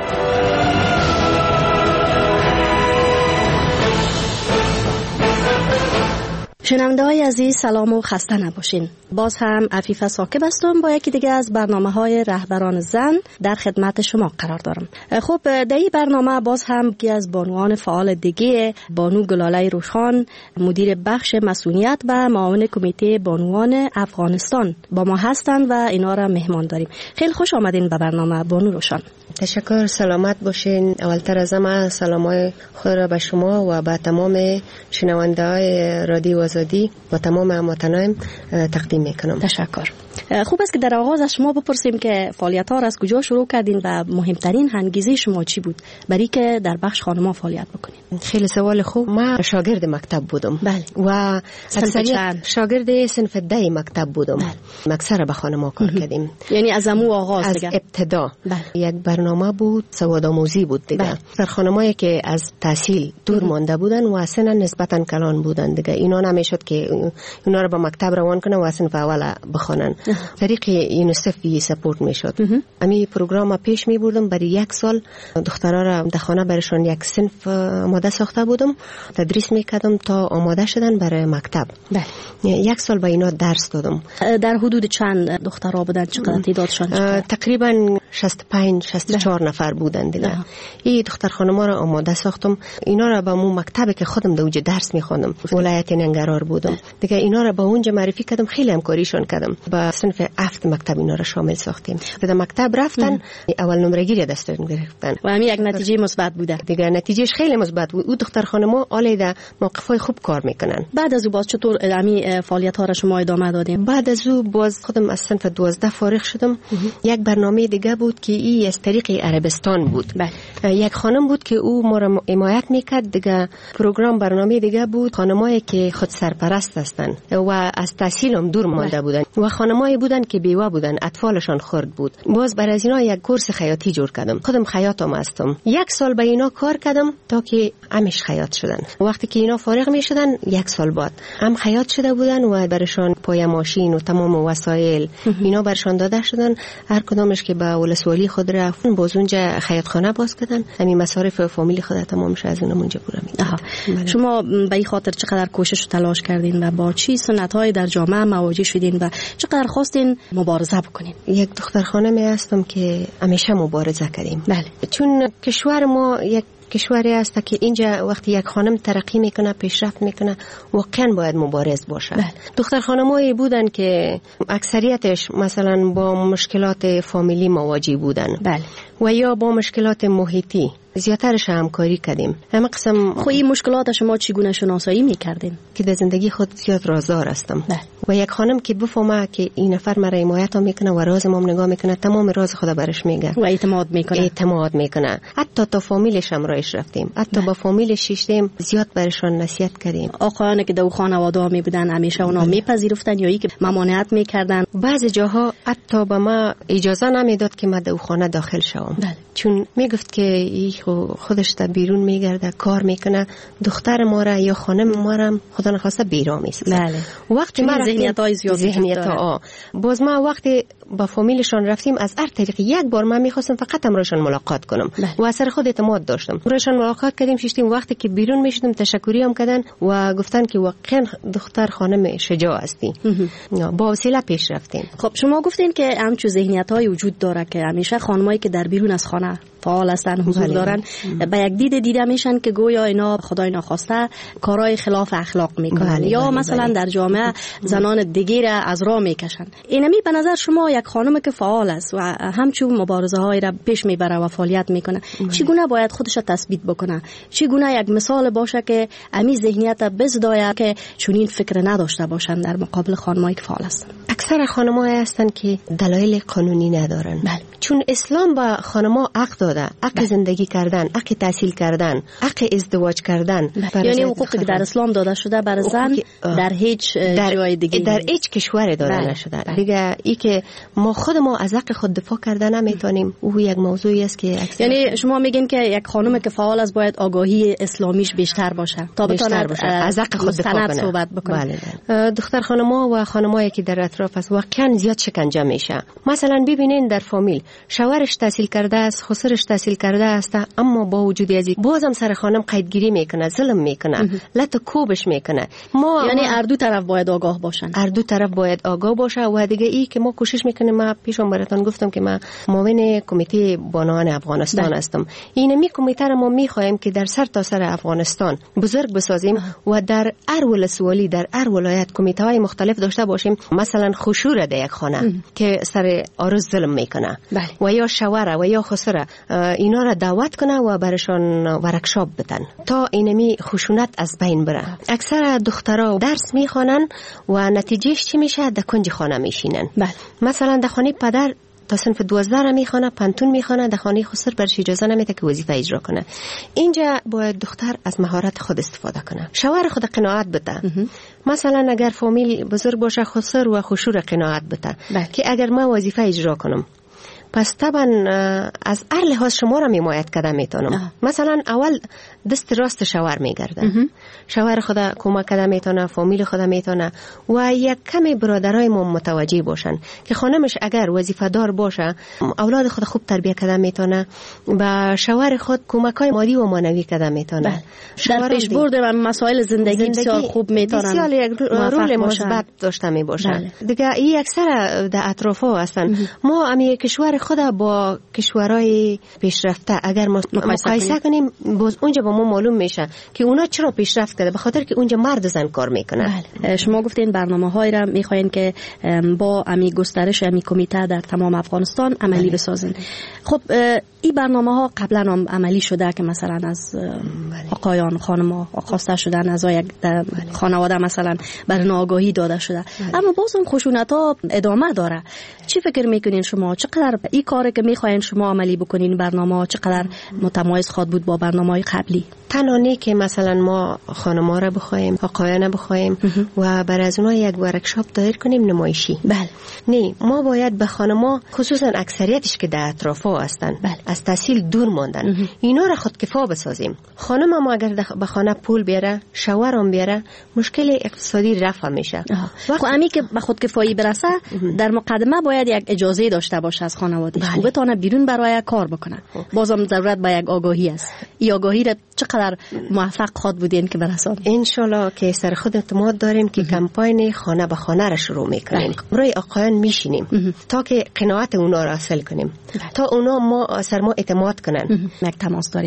شنونده های عزیز، سلام و خسته نباشین. باز هم عفیفه ساکب هستم با یکی دیگه از برنامه های رهبران زن در خدمت شما قرار دارم. خب در این برنامه باز هم یکی از بانوان فعال دیگه، بانو گلاله روشان، مدیر بخش مسئولیت و معاون کمیته بانوان افغانستان با ما هستند و اینا را مهمان داریم. خیلی خوش آمدین به برنامه بانو روشان. تشکر، سلامت باشین. اولتر از همه سلامای خود را به شما و به تمام شنونده های رادیو آزادی و تمام هموطنان تقدیم میکنم. تشکر. خوب است که در آغاز از شما بپرسیم که فعالیت ها را از کجا شروع کردین و مهمترین انگیزه شما چی بود برای که در بخش خانم‌ها فعالیت بکنید؟ خیلی سوال خوب. ما شاگرد مکتب بودم. بله. و اکثریت شاگرد صنف ده مکتب بودم. بله. اکثر به خانم‌ها کار کردیم. یعنی از امو آغاز از دیگه. ابتدا. بله. یک برنامه بود سوادآموزی بود دیگه. بله. در خانمایی که از تحصیل دور مانده بودن و سن نسبتا کلان بودن دیگه، اینا نمیشد که اینا رو به مکتب روان کنن و صنف اول بخونن. طریق یونیسف سپورت میشد. امی پروگرام پیش می بردم. برای یک سال دخترها را در خانه برشون یک صنف آماده ساخته بودم، تدریس میکردم تا آماده شدن برای مکتب. بله. یک سال با اینا درس دادم. در حدود چند دخترها بودن؟ چقدر تعدادشان؟ تقریبا شصت و پنج شصت و چهار نفر بودن دیگه. این دختر خانم‌ها را آماده ساختم. اینا را با مو مکتبی که خودم در اونجا درس میخوندم، ولایت ننگرهار بودم دیگه، اینا را با اونجا معرفی کردم، خیلی همکاریشون کردم. با صنف هفت مکتب اینا را شامل ساختیم. در مکتب رفتن اول نمرگیری دستور گرفتن و همین یک نتیجه مثبت بوده دیگه. نتیجهش خیلی مثبت بود. او دختر خانم‌ها عالی موقف‌های خوب کار میکنن. بعد از او باز چطور همین فعالیت‌ها را شما ادامه دادیم؟ بعد از او باز خودم از صنف دوازده فارغ شدم. یک برنامه دیگه بود که ای از طریق عربستان بود. بله. یک خانم بود که او ما را حمایت میکرد دیگه. پروگرام برنامه دیگه بود خانمایی که خود سرپرست هستن و از تحصیل هم دور مانده بودن و خانمایی بودن که بیوه بودن، اطفالشان خرد بود. باز بر از اینا یک کورس خیاطی جور کردم. خودم خیاطم هستم. یک سال به اینا کار کردم تا که همش خیاط شدن. وقتی که اینا فارغ می شدن یک سال بعد هم خیاط شده بودن و برشان پای ماشین و تمام وسایل اینا برشان داده شدن. هر کدامش که به ولسوالی خود رفتن باز اونجا خیاطخانه باز کردن. همین مصارف فامیلی خود تمام شه از اونم اونجا پورا می‌کردن. شما به این خاطر چقدر کوشش و تلاش کردین و با چی سنت‌های در جامعه مواجه شدین و چقدر خواستین مبارزه بکنین؟ یک دختر خانمی هستم که همیشه مبارزه کردیم. بله. چون کشور ما یک کشوری است که اینجا وقتی یک خانم ترقی میکنه پیشرفت میکنه واقعا باید مبارز باشه. بله. دختر خانمایی بودن که اکثریتش مثلا با مشکلات فامیلی مواجه بودن. بله. و یا با مشکلات محیطی زیادترش همکاری کردیم. همه قسم خب این مشکلات شما چگونه شناسایی میکردین؟ که در زندگی خود زیاد رازدار هستم. بله. و یک خانم که بفهمه که این نفر مرا حمایت میکنه و راز ما نگاه میکنه تمام راز خود برش میگه و اعتماد میکنه اعتماد میکنه حتی تا فامیلش هم رایش رفتیم، حتی با فامیلش شیشتیم، زیاد برشان نصیحت کردیم. آقایان که در خانواده می بودن همیشه اونا میپذیرفتن یا ای که ممانعت میکردن؟ بعضی جاها حتی به ما اجازه نمیداد که ما در خانه داخل شوم. بله. چون میگفت که ای خودش تا بیرون میگرده کار میکنه، دختر ما را یا خانم ما را خدا نخواسته بیرا میسازه. بله. وقتی ما ذهنیت های زیاد ذهنیت ها باز ما وقتی با فامیلشان رفتیم از هر طریق یک بار من میخواستم فقط امرشان ملاقات کنم. بله. و اثر خود اعتماد داشتم. امرشان ملاقات کردیم، شیشتیم، وقتی که بیرون میشدیم تشکری هم کردن و گفتن که واقعا دختر خانم شجاع هستی. با حوصله پیش رفتیم. خب شما گفتین که همچون ذهنیت های وجود داره که همیشه خانمایی که در بیرون از خانه فعال هستن حضور دارن به یک دید دیده میشن که گویا اینا خدای ناخواسته کارهای خلاف اخلاق میکنن یا بله مثلا بله. در جامعه زنان دیگه را از راه میکشن. اینمی به نظر شما یک خانم که فعال است و همچون مبارزه های را پیش میبره و فعالیت میکنه چگونه باید خودش تثبیت بکنه؟ چگونه یک مثال باشه که امی ذهنیت بزداید که چنین فکر نداشته باشن در مقابل خانمایی که فعال هستن؟ اکثر خانم‌ها هستن که دلایل قانونی ندارن. بله. چون اسلام با خانم‌ها حق داده، حق بله. زندگی کردن، حق تحصیل کردن، حق ازدواج کردن. یعنی حقوقی که در اسلام داده شده برای زن در هیچ در جای دیگه در هیچ کشور داده بله. نشده. بله. دیگه ای که ما خود ما از حق خود دفاع کردن نمیتونیم، او یک موضوعی است که یعنی شما میگین که یک خانم که فعال است باید آگاهی اسلامیش بیشتر باشه تا بتونه از حق خود دفاع کنه. صحبت بکنه. بله. بله. دختر خانم‌ها و خانمایی که در اطراف است واقعا زیاد شکنجه میشه. مثلا ببینین در فامیل شوهرش تحصیل کرده است، خسرش تحصیل کرده است، اما با وجود ازی بازم سر خانم قیدگیری میکنه، ظلم میکنه، لط کوبش میکنه. ما یعنی هر دو طرف باید آگاه باشن. هر دو طرف باید آگاه باشه و دیگه ای که ما کوشش میکنیم. ما پیشم براتون گفتم که ما معاون کمیته بانوان افغانستان هستم. این می کمیته را ما میخوایم که در سر تا سر افغانستان بزرگ بسازیم و در هر ولسوالی در هر ولایت کمیته های مختلف داشته باشیم. مثلا خشوع در یک خانه ام. که سر عروس ظلم میکنه بله. و یا شوهر و یا خسر اینا را دعوت کنه و برشان ورکشاپ بدن تا اینمی خشونت از بین بره. اکثر دخترها درس میخوانن و نتیجهش چی میشه؟ در کنج خانه میشینن. بله. مثلا در خانه پدر تا صنف دوازده را میخوانه، پنتون میخوانه، در خانه خسر برش اجازه نمیده که وظیفه اجرا کنه. اینجا باید دختر از مهارت خود استفاده کنه، شوهر خود قناعت بده. مثلا اگر فامیل بزرگ باشه خسر و خشوع قناعت بده که اگر ما وظیفه اجرا کنم پس طبعا از هر لحاظ شما را حمایت کردن میتونم. مثلا اول دست راست شوهر میگرده، شوهر خدا کمک کردن میتونه، فامیل خدا میتونه و یک کمی برادرای ما متوجه باشن که خانمش اگر وظیفه دار باشه اولاد خود خوب تربیت کردن میتونه، با شوهر خود کمکای مالی و معنوی کردن میتونه. در پیشبرد و مسائل زندگی, زندگی بسیار خوب میتونن، بسیار یک رول مثبت داشته میباشن. دیگه این اکثر در اطراف ها هستن. ما امی کشور خود با کشورهای پیشرفته اگر مقایسه کنیم باز اونجا با ما معلوم میشه که اونا چرا پیشرفت کرده، به خاطر که اونجا مرد و زن کار میکنن. بله. شما گفتین برنامه‌هایی را میخواین که با امی گسترش امی کمیته در تمام افغانستان عملی بله. بسازین. خب این برنامه‌ها قبلا هم عملی شده که مثلا از آقایان خانم‌ها خواسته شدن از یک خانواده مثلا برای آگاهی داده شده بله. اما بازم خشونت‌ها ادامه داره. چی فکر میکنین شما؟ چقدر این کاری که میخواین شما عملی بکنین برنامه چقدر متمایز خواد بود با برنامه‌های قبلی؟ تنها که مثلا ما خانم‌ها را بخوایم، آقایان بخوایم و بر از اونها یک ورکشاپ دایر کنیم نمایشی. بله. نه، ما باید به خانم‌ها خصوصا اکثریتش که در اطراف‌ها هستن بله. از تحصیل دور ماندن اینا را خودکفا بسازیم. خانم ما اگر به خانه پول بیاره، شوهرم بیاره، مشکل اقتصادی رفع میشه. خب امی که به خودکفایی برسه در مقدمه باید یک اجازه داشته باشه از خانواده بله. و بتونه بیرون برای کار بکنه. بازم ضرورت به یک آگاهی است. این آگاهی را چقدر موفق خواد بودین که برسان؟ ان شاء الله که سر خود اعتماد داریم که کمپاین خانه به خانه را شروع میکنیم. برای آقایان میشینیم تا که قناعت اونا را حاصل کنیم. بله. تا اونا ما سر ما اعتماد کنن. یک تماس داریم. بله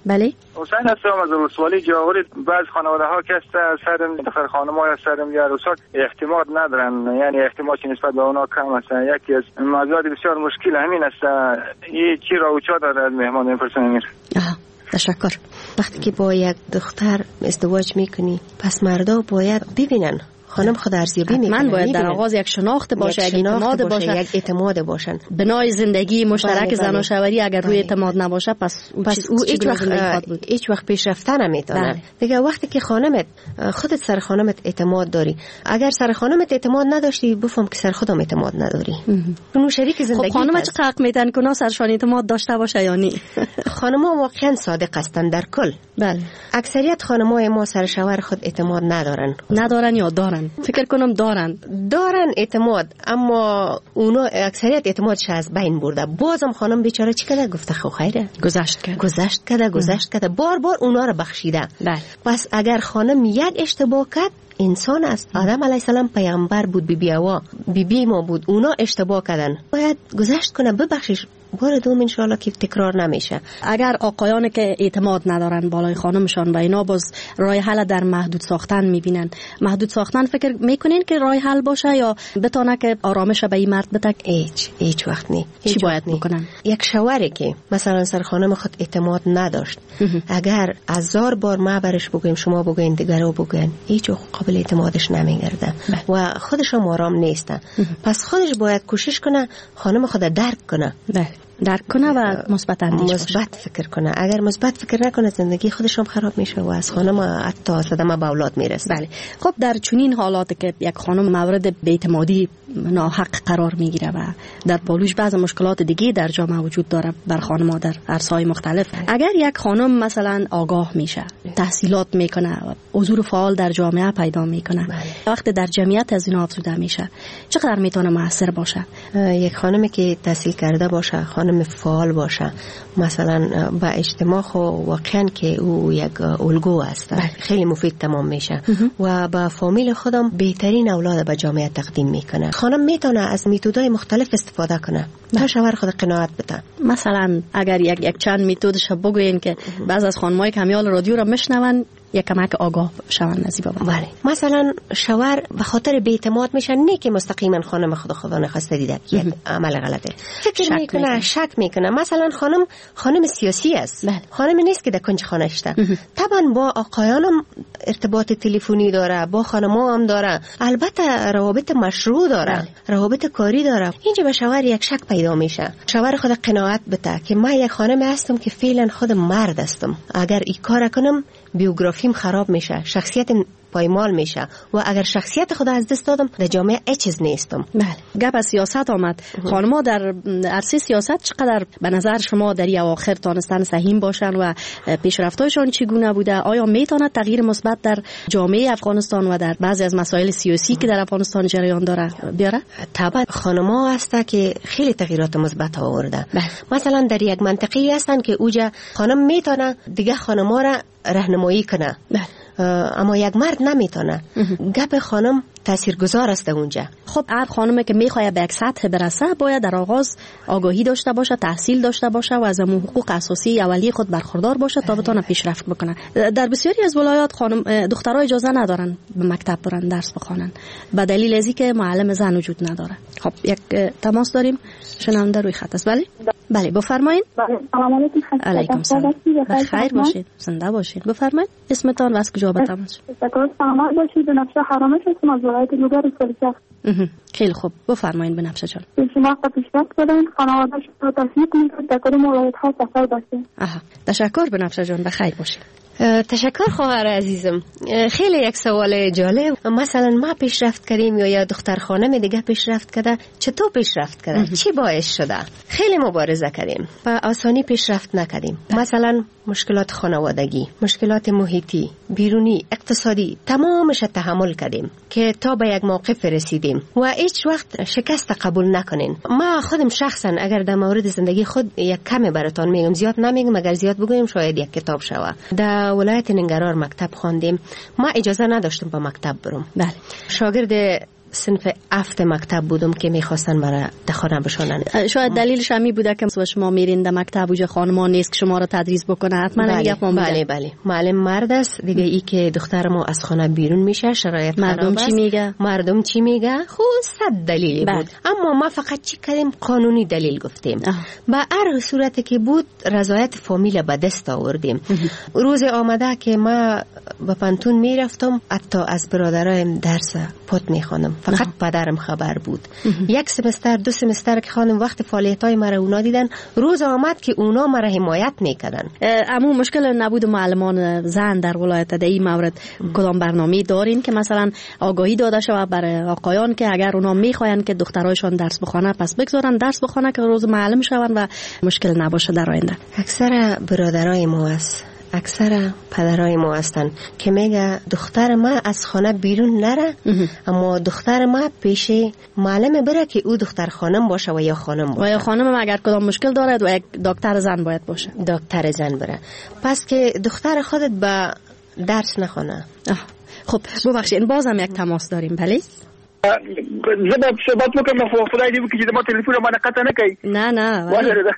بله حسین هستم از ولسوالی جاوری. بعض خانواده ها که سرم دختر خانم های سرم یا روسات اعتماد ندارن، یعنی اعتماد نسبت به اونا کم است. یکی از موضوعات بسیار مشکل همین است. این چی راوچا داره از مهمان این پرسن امیر؟ آها تشکر. وقتی که با یک دختر ازدواج میکنی پس مردا باید ببینن خانم خود ارزیابی میکنه. من باید در آغاز یک شناخت باشه، یک اعتماد باشه، یک اعتماد باشن. بنای زندگی مشترک بله زن و بله. شوهری اگر روی اعتماد نباشه پس پس او هیچ وقت هیچ وقت پیشرفته نمیتونه. بله. دیگه وقتی که خانمت خودت سر خانمت اعتماد داری، اگر سر خانمت اعتماد نداشتی بفهم که سر خودم اعتماد نداری. اون شریک زندگی. خب خانم چه حق میتن که سرشان اعتماد داشته باشه یا نه؟ خانم‌ها واقعا صادق هستند در کل. بله. اکثریت خانم‌های ما سر شوهر خود اعتماد ندارن. ندارن یا دارن؟ فکر کنم دارن. دارن اعتماد، اما اونا اکثریت اعتمادش از بین برده. بازم خانم بیچاره چی کرده؟ گفته خو خیره، گذشت کرد گذشت کرده گذشت کرده بار بار اونا رو بخشیده. بله. پس اگر خانم یک اشتباه کرد، انسان است. آدم علیه السلام پیامبر بود، بی بی هوا بی بی ما بود، اونا اشتباه کردن، باید گذشت کنه، ببخشش. بار دوم انشالله که تکرار نمیشه. اگر آقایان که اعتماد ندارن بالای خانمشان و اینا باز راه حل در محدود ساختن میبینن. محدود ساختن فکر میکنین که راه حل باشه یا بتونه که آرامش به این مرد بده؟ هیچ هیچ وقت نی. چی باید بکنن؟ یک شوهری که مثلا سر خانم خود اعتماد نداشت، اگر هزار بار ما برش بگویم شما بگوین دیگرو بگوین، هیچ قابل اعتمادش نمیگرده و خودش هم آرام نیسته. پس خودش باید کوشش کنه خانم خود درک کنه. بله. درک کنه و مثبت اندیش مثبت فکر کنه. اگر مثبت فکر نکنه زندگی خودش هم خراب میشه و از خانم حتی صدمه به اولاد میرسه. بله. خب در چنین حالات که یک خانم مورد بی‌اعتمادی ناحق قرار میگیره و در بالوش بعض مشکلات دیگه در جامعه وجود داره بر خانم‌ها در عرصه‌های مختلف، اگر یک خانم مثلا آگاه میشه، تحصیلات میکنه، حضور فعال در جامعه پیدا میکنه، وقتی در جمعیت از اینا افزوده میشه، چقدر میتونه موثر باشه؟ یک خانمی که تحصیل کرده باشه، خانم فعال باشه، مثلا با اجتماع خو واقعا که او یک الگو است، خیلی مفید تمام میشه و با فامیل خودم بهترین اولاد به جامعه تقدیم میکنه. خانم میتونه از میتودهای مختلف استفاده کنه تا شوهر خود قناعت بده. مثلا اگر یک یک چند میتودش بگوین که بعض از خانمای کمیال رادیو را میشنون یک کمک آگاه شون نزیبا. بله. مثلا شوهر به خاطر بی‌اعتماد میشه، نه که مستقیما خانم خود خدا نخواسته دیده یک عمل غلطه، فکر میکنه، شک میکنه. مثلا خانم خانم سیاسی است. بله. خانم نیست که در کنج خانه شته. طبعا با آقایانم ارتباط تلفنی داره، با خانم‌ها هم داره، البته روابط مشروع داره. بله. روابط کاری داره. اینجا به شوهر یک شک پیدا میشه. شوهر خود قناعت بده که من یک خانم هستم که فعلا خود مرد هستم، اگر این کار کنم بیوگرافیم خراب میشه، شخصیت پایمال میشه و اگر شخصیت خود از دست دادم در جامعه هیچ چیز نیستم. بله. گپ از سیاست آمد. خانم‌ها در عرصه سیاست چقدر به نظر شما در این اواخر تانستن سهیم باشن و پیشرفت‌هاشون چگونه بوده؟ آیا میتونه تغییر مثبت در جامعه افغانستان و در بعضی از مسائل سیاسی که در افغانستان جریان داره بیاره؟ طبعا خانم‌ها هسته که خیلی تغییرات مثبت آورده. مثلا در یک منطقه هستن که اوجا خانم میتونه دیگه خانم‌ها را راهنمایی کنه. بله. اما یک مرد نمیتونه. گپ خانم تاثیرگذار است اونجا. خب هر خانمی که میخواد به یک سطح برسه باید در آغاز آگاهی داشته باشه، تحصیل داشته باشه و از حقوق اساسی اولیه خود برخوردار باشه تا بتونه پیشرفت بکنه. در بسیاری از ولایات خانم دخترها اجازه ندارن به مکتب برن درس بخونن به دلیل از اینکه معلم زن وجود نداره. خب یک تماس داریم، شنونده روی خط است. بله بله بفرمایید. سلام علیکم. علیکم سلام. بخیر باشید، زنده باشید. بفرمایید اسمتان و از کجا به تماس؟ تشکر. سلام باشید. بنفشه حرامش هستم از ولایت لوگر سلسله. خیلی خوب بفرمایید بنفشه جان. شما خود پیشرفت کنید، خانواده شما تشویق کنید در کدوم ولایت ها سفر باشه. آها تشکر بنفشه جان، بخیر باشید. تشکر خواهر عزیزم. خیلی یک سوال جالب. مثلا ما پیشرفت کردیم یا یا دختر خانم دیگه پیشرفت کرده، چطور پیشرفت کرده؟ چی باعث شده؟ خیلی مبارزه کردیم و آسانی پیشرفت نکردیم. مثلا مشکلات خانوادگی، مشکلات محیطی، بیرونی، اقتصادی، تمامش تحمل کردیم که تا به یک موقف رسیدیم و هیچ وقت شکست قبول نکنین. ما خودم شخصا اگر در مورد زندگی خود یک کمی براتون میگم، زیاد نمیگم، اگر زیاد بگویم شاید یک کتاب شوه. در ولایت ننگرهار مکتب خواندیم. ما اجازه نداشتم به مکتب برم. بله. شاگرد صنف هفت مکتب بودم که میخواستن مرا در خانه بشانن. شاید دلیلش همی بوده که شما میرین در مکتب وجه خانما نیست که شما را تدریس بکنه. حتما بله گپ بوده. بله بله معلم مرد است دیگه. ای که دختر ما از خانه بیرون میشه شرایط مردم چی میگه؟ مردم چی میگه؟ خود صد دلیلی بله. بود، اما ما فقط چی کردیم؟ قانونی دلیل گفتیم. با هر صورتی که بود رضایت فامیل به دست آوردیم. روز آمده که ما به پانتون میرفتم حتی از برادرایم درس پت میخوانم، فقط پدرم خبر بود. یک سمستر دو سمستر که خانم وقت فعالیت‌های مرا اونا دیدن، روز آمد که اونا مرا حمایت میکردن. اما مشکل نبود معلمان زن در ولایت در این مورد کدام برنامه دارین که مثلا آگاهی داده شود برای آقایان که اگر اونا میخواین که دخترایشان درس بخونه پس بگذارن درس بخونه که روز معلم شون و مشکل نباشه در آینده؟ اکثر برادرای ما است، اکثر پدرای ما هستن که میگه دختر ما از خانه بیرون نره، اما دختر ما پیش معلم بره که او دختر خانم باشه و یا خانم باشه. و یا خانم اگر کدام مشکل دارد و یک دکتر زن باید باشه. دکتر زن بره. پس که دختر خودت با درس نخونه. خب ببخشید بازم یک تماس داریم. بله زبا صحبت بکنم خدای دې وکړي چې ما تلیفون باندې قطع نه کوي. نه نه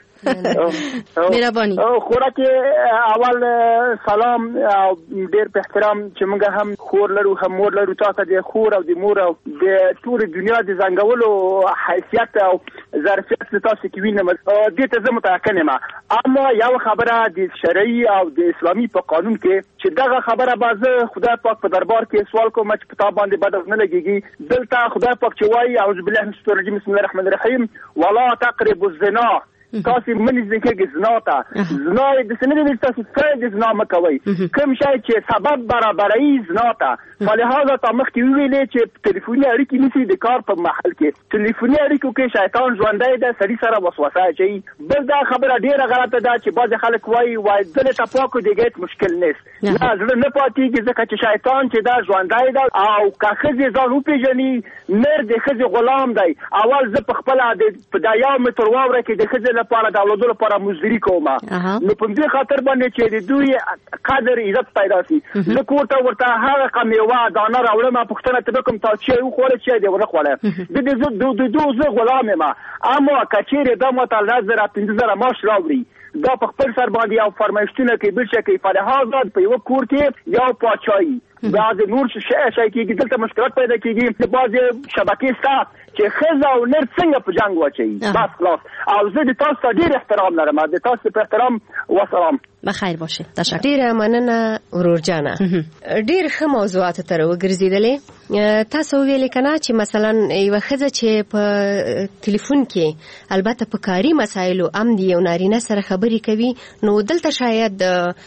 مهرباني. خوراک اول سلام او ډېر په احترام چې موږ هم خور لرو هم مور لرو، تاسو د خور او د مور او د ټول دنیا د زنګولو حیثیت او ظرفیت تاسو کې وینم. دې ته زه متأکد یم، اما یو خبره د شرعي او د اسلامي په قانون کې چې دغه خبره بازه خدای پاک په دربار کې سوال کوم چې په تا باندې بد نه لګيږي. دلته خدای پاک چې وایي اعوذ بالله من الشیطان الرجیم بسم الله الرحمن الرحیم ولا تقربوا الزنا. تاسو منځ کې زنا ته زنا د سنې د تاسو څخه زنا مکوي، کوم شی چې سبب برابرۍ زنا ته. فلهذا تاسو کې ویلې چې ټلیفوني اړیکې نشي د کار په محل کې ټلیفوني اړیکو کې شیطان ژوندۍ ده، سړي سره وسوسه اچي. بل دا خبره ډیره غلطه ده چې بعض خلک وایي وای دلته تپاکو دیګه مشکل نشته. نه زړه نه پاتېږي ځکه چې شیطان چې دا ژوندۍ ده او که ښځې ځان وپېژني نر د ښځې غلام دی. اول زه په خپله په دا یو متر واوره کې د ښځې لپاره د اولادو لپاره مزدوري کومه، نو په دې خاطر باندې چې د دوی قدر عزت پیدا شي. زه کور ته ورته هغه قمیوه دانه راوړم، پوښتنه ترې کوم تا چې وخوړه چې دې ونه خوړه د دې زه د دوه زه غلام یم. اما که چیرې دا ماته لس زره پنځه زره معاش راوړي دا په خپل سر باندې یو فرمایشتونه کوي بل شي کوي. فلهذا په یو کور کې یو پاچاهي بعض نور شي کېږي، دلته مشکلات پیدا کېږي. بعض شبکې ستا چې ښځه او نر څنګه په جنګ واچوي. بس خلاص. او زه د تاسو ته ډېر احترام لرم، د تاسو په احترام وسلام. بخیر باشه. تشکر. ډیره مننه ورور جانه. ډیر ښه موضوعات تر وګرځیدلې. تاسو ویلې کنه چې مثلا یو ښځه چې په ټلیفون کې البته په کاری مسایلو ام دی یو نارینه سره خبرې کوي، نو دلته شاید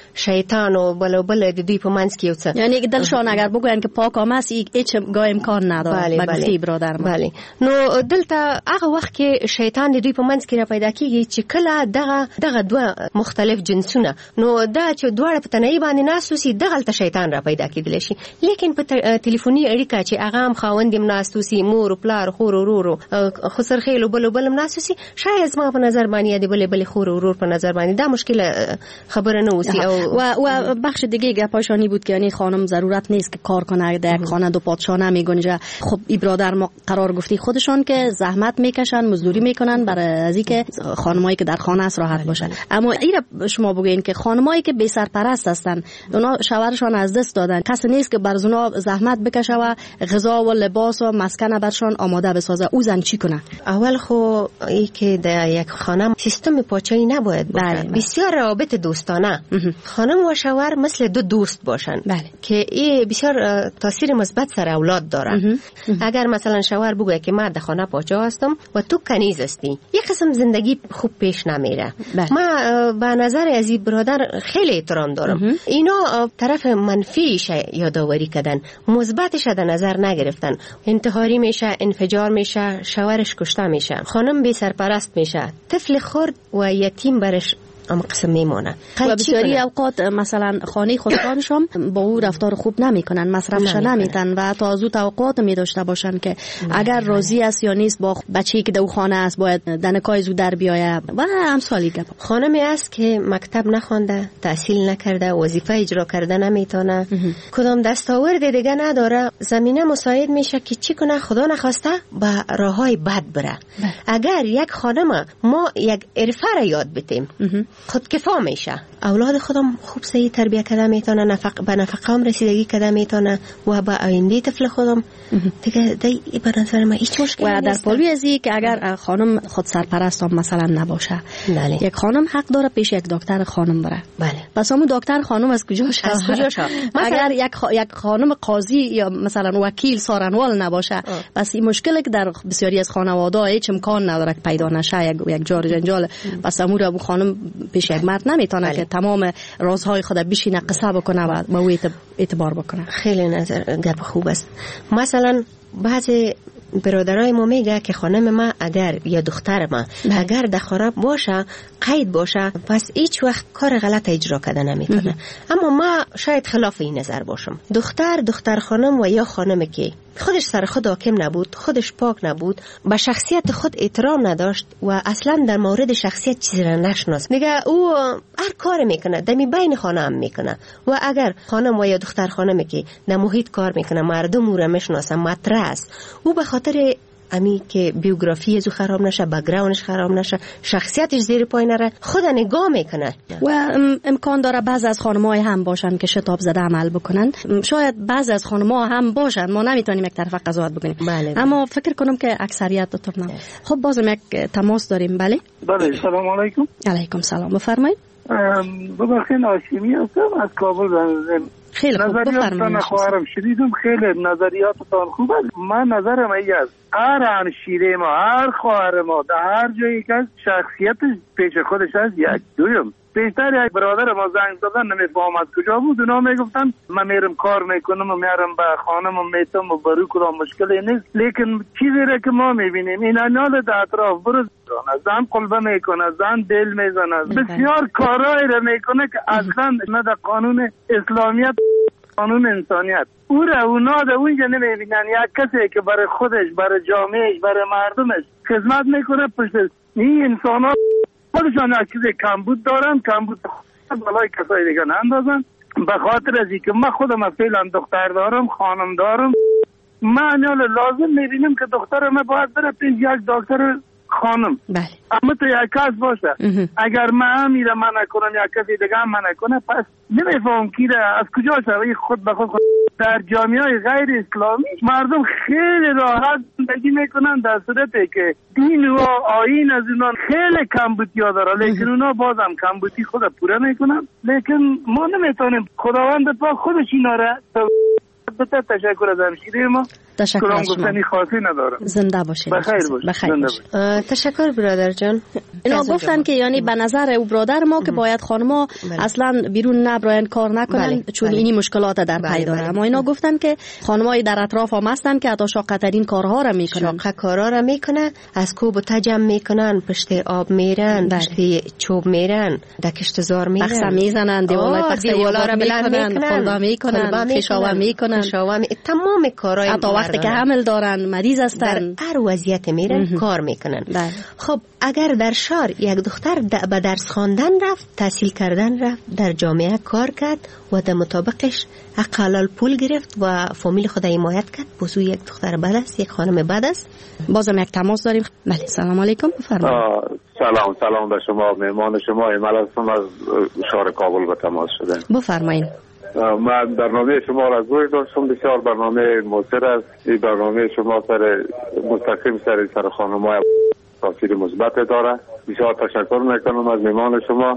شیطان او بل بل د دوی په منځ کې یو څه یعنی دلشان اگر بگوین که پاک آمس هیچ گاه امکان نداره. بله بله برادر ما. بله. نو دلته هغه وخت کې شیطان د دوی په منځ کې را پیدا کیږي چې کله دغه دغه دوه مختلف جنسونه، نو دا چې دواړه په تنهایی باندې ناسوسي دغه ته شیطان را پیدا کېدلی شي. لیکن په ټلیفوني اړیکه چې هغه هم خاوند هم ناسوسي، مور او پلار خور او ورور خو سرخیل بل بل هم ناسوسي، شاید زما په نظر باندې د بل بل خور او ورور په نظر باندې دا مشکل خبره نه وسی. او و و بخش دیگه گپاشانی بود که یعنی خانم ضرورت نیست که کار کنه در یک خانه دو پادشاه نمیگنجه. خب این برادر ما قرار گفتی خودشان که زحمت میکشن مزدوری میکنن برای از اینکه خانمایی که در خانه است راحت باشن. اما این شما بگین که خانمایی که بی سرپرست هستن اونا شوهرشان از دست دادن، کسی نیست که بر اونا زحمت بکشه و غذا و لباس و مسکن برشان آماده بسازه، او زن چی کنه؟ اول خو ای که در یک خانه سیستم پاچایی نباید باشه. بسیار روابط دوستانه خانم و شوهر مثل دو دوست باشن. بله. که این بسیار تاثیر مثبت سر اولاد داره. اگر مثلا شوهر بگه که من در خانه پاچا هستم و تو کنیز هستی، یک قسم زندگی خوب پیش نمیره. ما به نظر از این برادر خیلی احترام دارم. اینا طرف منفیش یادآوری کردن، مثبتش در نظر نگرفتن. انتحاری میشه، انفجار میشه، شوهرش کشته میشه، خانم بی سرپرست میشه، طفل خرد و یتیم برش اما قسم میمانه. و بسیاری اوقات مثلا خانه خودکارشان با او رفتار خوب نمیکنن، مصرفش نمیتن و تا از او توقعات می داشته باشن که اگر راضی است یا نیست با بچه‌ای که در خانه است باید دنکای زو در بیاید و امثالی گپ. خانمی است که مکتب نخوانده، تحصیل نکرده، وظیفه اجرا کرده نمیتونه، کدام دستاورد دیگه نداره، زمینه مساعد میشه که چی کنه خدا نخواسته به راههای بد بره. اگر یک خانم ما یک عرفه را یاد بدیم خودکفا میشه، اولاد خودم خوب صحیح تربیت کرده میتونه، نفق به نفقه هم رسیدگی کرده میتونه و به آینده طفل خودم دیگه دی به نظر من هیچ مشکلی نیست. و در پالوی ازی که اگر خانم خود سرپرست هم مثلا نباشه، بله. یک خانم حق داره پیش یک دکتر خانم بره. بله. پس همون دکتر خانم از کجا شد؟ از کجا شد؟ اگر یک خ... یک خانم قاضی یا مثلا وکیل سارنوال نباشه، آه. پس این مشکلی که در بسیاری از خانواده‌ها هیچ امکان نداره که پیدا نشه، یک یک جار جنجال، پس امور ابو خانم پیش یک مرد نمیتونه بله. که تمام رازهای خود بشینه قصه بکنه و به او اعتبار بکنه. خیلی نظر گپ خوب است. مثلا بعضی برادرای ما میگه که خانم ما اگر یا دختر ما بله. اگر در خراب باشه، قید باشه، پس هیچ وقت کار غلط اجرا کرده نمیتونه. اما ما شاید خلاف این نظر باشم. دختر دختر خانم و یا خانم که خودش سر خود حاکم نبود، خودش پاک نبود، به شخصیت خود احترام نداشت و اصلا در مورد شخصیت چیزی را نشناس، میگه او هر کار میکنه دمی بین خانه هم میکنه. و اگر خانم و یا دختر خانمی که در محیط کار میکنه، مردم او را میشناسن، مطرح است، او به خاطر امی که بیوگرافی ازو خراب نشه، بک‌گراندش خراب نشه، شخصیتش زیر پای نره، خود نگاه میکنه. و امکان داره بعض از خانم‌ها هم باشن که شتاب زده عمل بکنن، شاید بعض از خانم‌ها هم باشن، ما نمیتونیم یک طرفه قضاوت بکنیم. بله بله. اما فکر کنم که اکثریت دکتر نه. خب بازم یک تماس داریم. بله بله. سلام علیکم. علیکم سلام، بفرمایید. ببخشید هاشمی هستم از کابل. خیلی خوب، نظریاتتان خواهرم شنیدم، خیلی نظریاتتان خوب است. من نظرم ای است هر همشیره ما، هر خواهر ما در هر جایی که شخصیتش پیش خودش است یک. دویم بیشتر یک برادر ما زنگ زدن نمیفهم از کجا بود، اونا میگفتن من میرم کار میکنم و میرم به خانم میتم و برو کدام مشکلی نیست، لیکن چیزی را که ما میبینیم این انال در اطراف برو زن قلبه میکنه، زن دل میزنه، بسیار کارهایی را میکنه که اصلا نه در قانون اسلامیت قانون انسانیت او را اونا در اونجا نمیبینن. یک کسی که برای خودش، برای جامعهش، برای مردمش خدمت میکنه، پشت این انسان ها خودشان یک چیز کمبود دارن، کمبود بالای کسای دیگه نندازن. به خاطر از اینکه من خودم فعلا دختر دارم، خانم دارم، من لازم میبینم که دختر من باید بره پیش یک دکتر خانم. بله. اما تو یک کس باشه. اگر من میره من نکنم یک کسی دیگه هم من نکنه، پس نمیفهم کی از کجا شوی خود به خود, خود. در جامعه غیر اسلامی مردم خیلی راحت زندگی میکنن در صورتی که دین و آیین از اونا خیلی کمبودی ها داره، لیکن اونا بازم کمبودی خود پوره میکنن. لیکن ما نمیتونیم، خداوند پاک خودش اینا را بسیار تشکر از همشیره ما. تشکر از شما. خاصی ندارم. زنده باشید. بخیر باشید. بخیر باشید. تشکر برادر جان. اینا گفتن که یعنی به نظر او برادر ما که باید خانم‌ها اصلا بیرون نبراین کار نکنن، بله. چون بله. اینی مشکلات در بله. پی داره. اما اینا گفتن که خانم‌های در اطراف هم هستن که حتی شاق‌ترین کارها را میکنن. شاقه کارا را میکنه، از کوب و تجم میکنن، پشت آب میرن، بله. پشت چوب میرن، در کشتزار میرن، بخسه میزنن، دیوالای بخسه را بلند میکنن، خلبه میکنن، خشاوه میکنن، تمام کارهای وقتی که حمل دارن، مریض هستن، در هر وضعیت میرن کار میکنن. بله. خب اگر در شهر یک دختر به درس خواندن رفت، تحصیل کردن رفت، در جامعه کار کرد و در مطابقش حلال پول گرفت و فامیل خود حمایت کرد، بزو یک دختر بد است، یک خانم بد است. بازم یک تماس داریم. بله سلام علیکم، بفرمایید. سلام سلام به شما، مهمان شما ایمال هستم از شهر کابل به تماس شدم. بفرمایید. من برنامه شما را گوش داشتم، بسیار برنامه موثر است. این برنامه شما سر مستقیم سر سر خانم‌های تاثیر مثبت داره. بسیار تشکر میکنم از مهمان شما.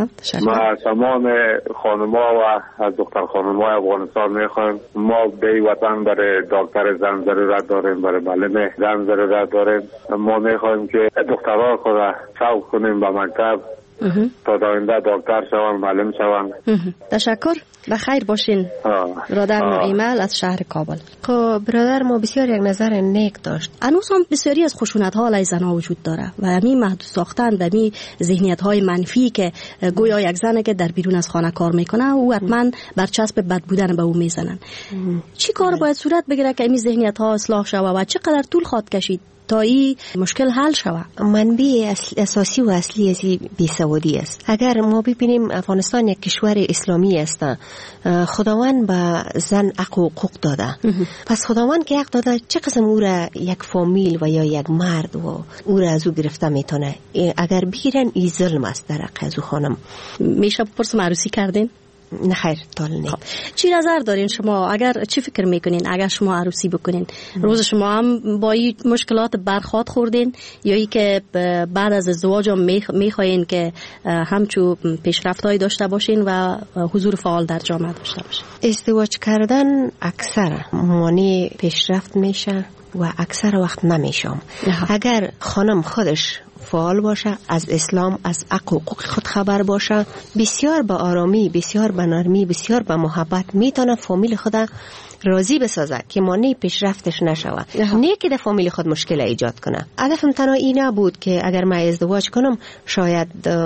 ما تمام خانم‌ها و از دختر خانم‌های افغانستان میخوایم، ما به وطن برای دکتر زن ضرورت داریم، برای معلم زن ضرورت داریم. ما میخوایم که دخترها خود را سوق کنیم به مکتب، تا در آینده دکتر شوم، معلم شوم. تشکر، بخیر باشین. برادر نوئیمل از شهر کابل. خب برادر ما بسیار یک نظر نیک داشت. هنوز هم بسیاری از خشونت ها علیه زنها وجود داره و همین محدود ساختن و همین ذهنیت های منفی که گویا یک زنه که در بیرون از خانه کار میکنه او حتما برچسب بد بودن به او میزنن. چی کار باید صورت بگیره که این ذهنیت ها اصلاح شود و چقدر طول خواهد کشید تا این مشکل حل شود؟ منبع اساسی و اصلی از بیسوادی است. اگر ما ببینیم افغانستان یک کشور اسلامی است، خداوند به زن حق و حقوق داده. پس خداوند که حق داده، چه قسم او را یک فامیل و یا یک مرد و او را از او گرفته میتونه؟ اگر بگیرن این ظلم است در حق از او خانم. میشه بپرسم عروسی کردین؟ نه خیر، تال نه. چی نظر دارین شما؟ اگر چی فکر میکنین اگر شما عروسی بکنین؟ روز شما هم با این مشکلات برخورد خوردین یا ای که بعد از ازدواج هم میخواین که همچو پیشرفت‌هایی داشته باشین و حضور فعال در جامعه داشته باشین؟ ازدواج کردن اکثر مانع پیشرفت میشه و اکثر وقت نمیشه. اگر خانم خودش فعال باشه، از اسلام، از حق و حقوق خود خبر باشه، بسیار با آرامی، بسیار با نرمی، بسیار با محبت میتونه فامیل خود راضی بسازه که مانع پیشرفتش نشوه، نه که در فامیل خود مشکل ایجاد کنه. هدفم تنها این بود که اگر من ازدواج کنم شاید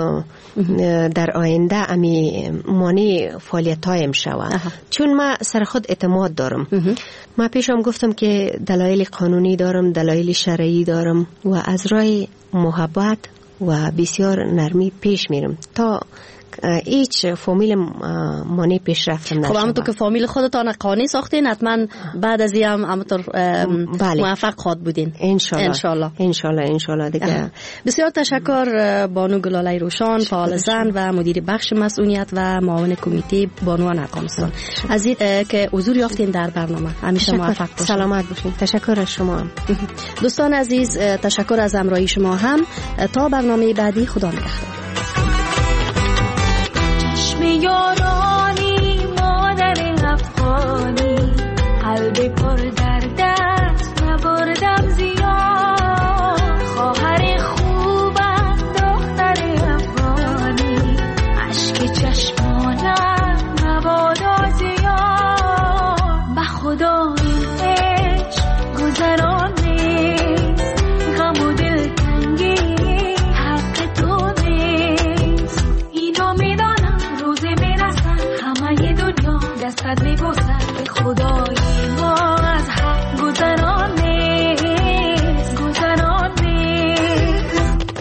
در آینده امی مانع فعالیتایم شوه، چون من سر خود اعتماد دارم. من پیشم گفتم که دلایل قانونی دارم، دلایل شرعی دارم و از راه محبت و بسیار نرمی پیش میرم تا هیچ فامیل مانع پیشرفتم نشه. خب همونطور که فامیل خودتان قانع ساختین حتما بعد از این هم همونطور موفق خواهد بودین انشالله انشالله انشالله انشالله دیگه. بسیار تشکر بانو گلاله روشان، فعال زن و مدیر بخش مسئولیت و معاون کمیته بانوان افغانستان، از این که حضور یافتین در برنامه. همیشه موفق باشین، سلامت باشین. تشکر از شما هم. دوستان عزیز، تشکر از همراهی شما هم. تا برنامه بعدی، خدا نگهدار. یارانی مادر افغانی، قلب پر دردت نبردم زیاد، خواهر خوبم دختر افغانی، عشق چشمانم مبادا زیاد، به خدا این عشق گذران نیست، غم و دلتنگی حق تو نیست، اینو میدانم همه دنیا دستت میبوسن، به خدای ما از حق گذران نیست، گذران نیست.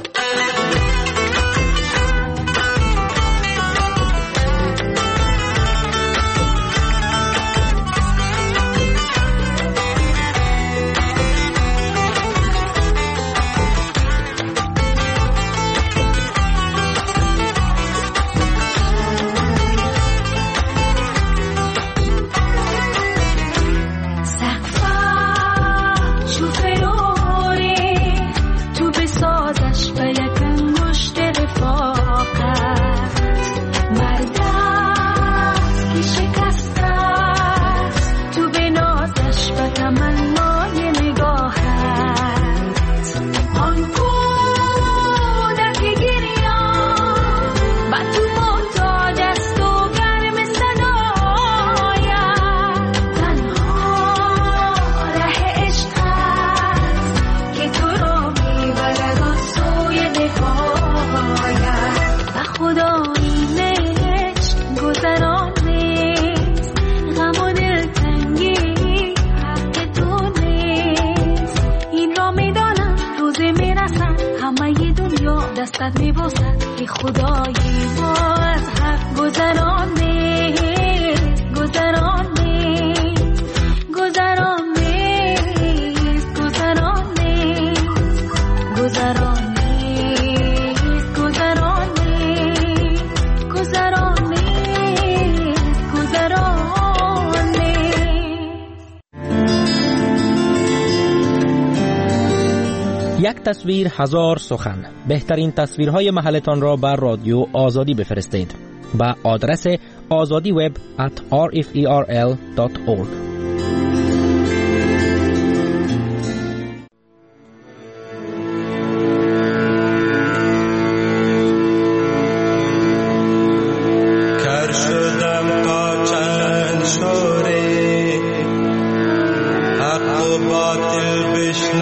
دستت میبوسن، که خدای ما از حق گذران نیست، گذران نیست، گذران نیست، گذران نیست، گذران نیست، گذران نیست، گذران نیست، گذران نیست. یک تصویر هزار سخن. بهترین تصویرهای محلتان را بر رادیو آزادی بفرستید به آدرس آزادی وب ات آر اف ای آر ال دات اورگ.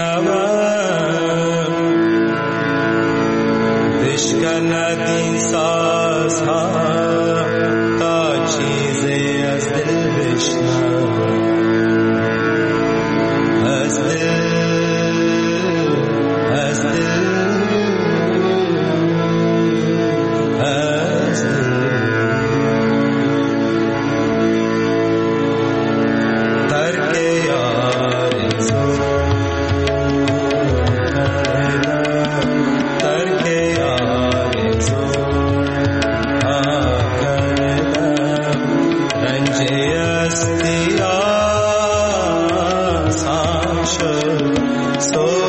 بشکند این سازها تا چیزی از دل بشنو، از دل، از دل، از دل. ترک یار so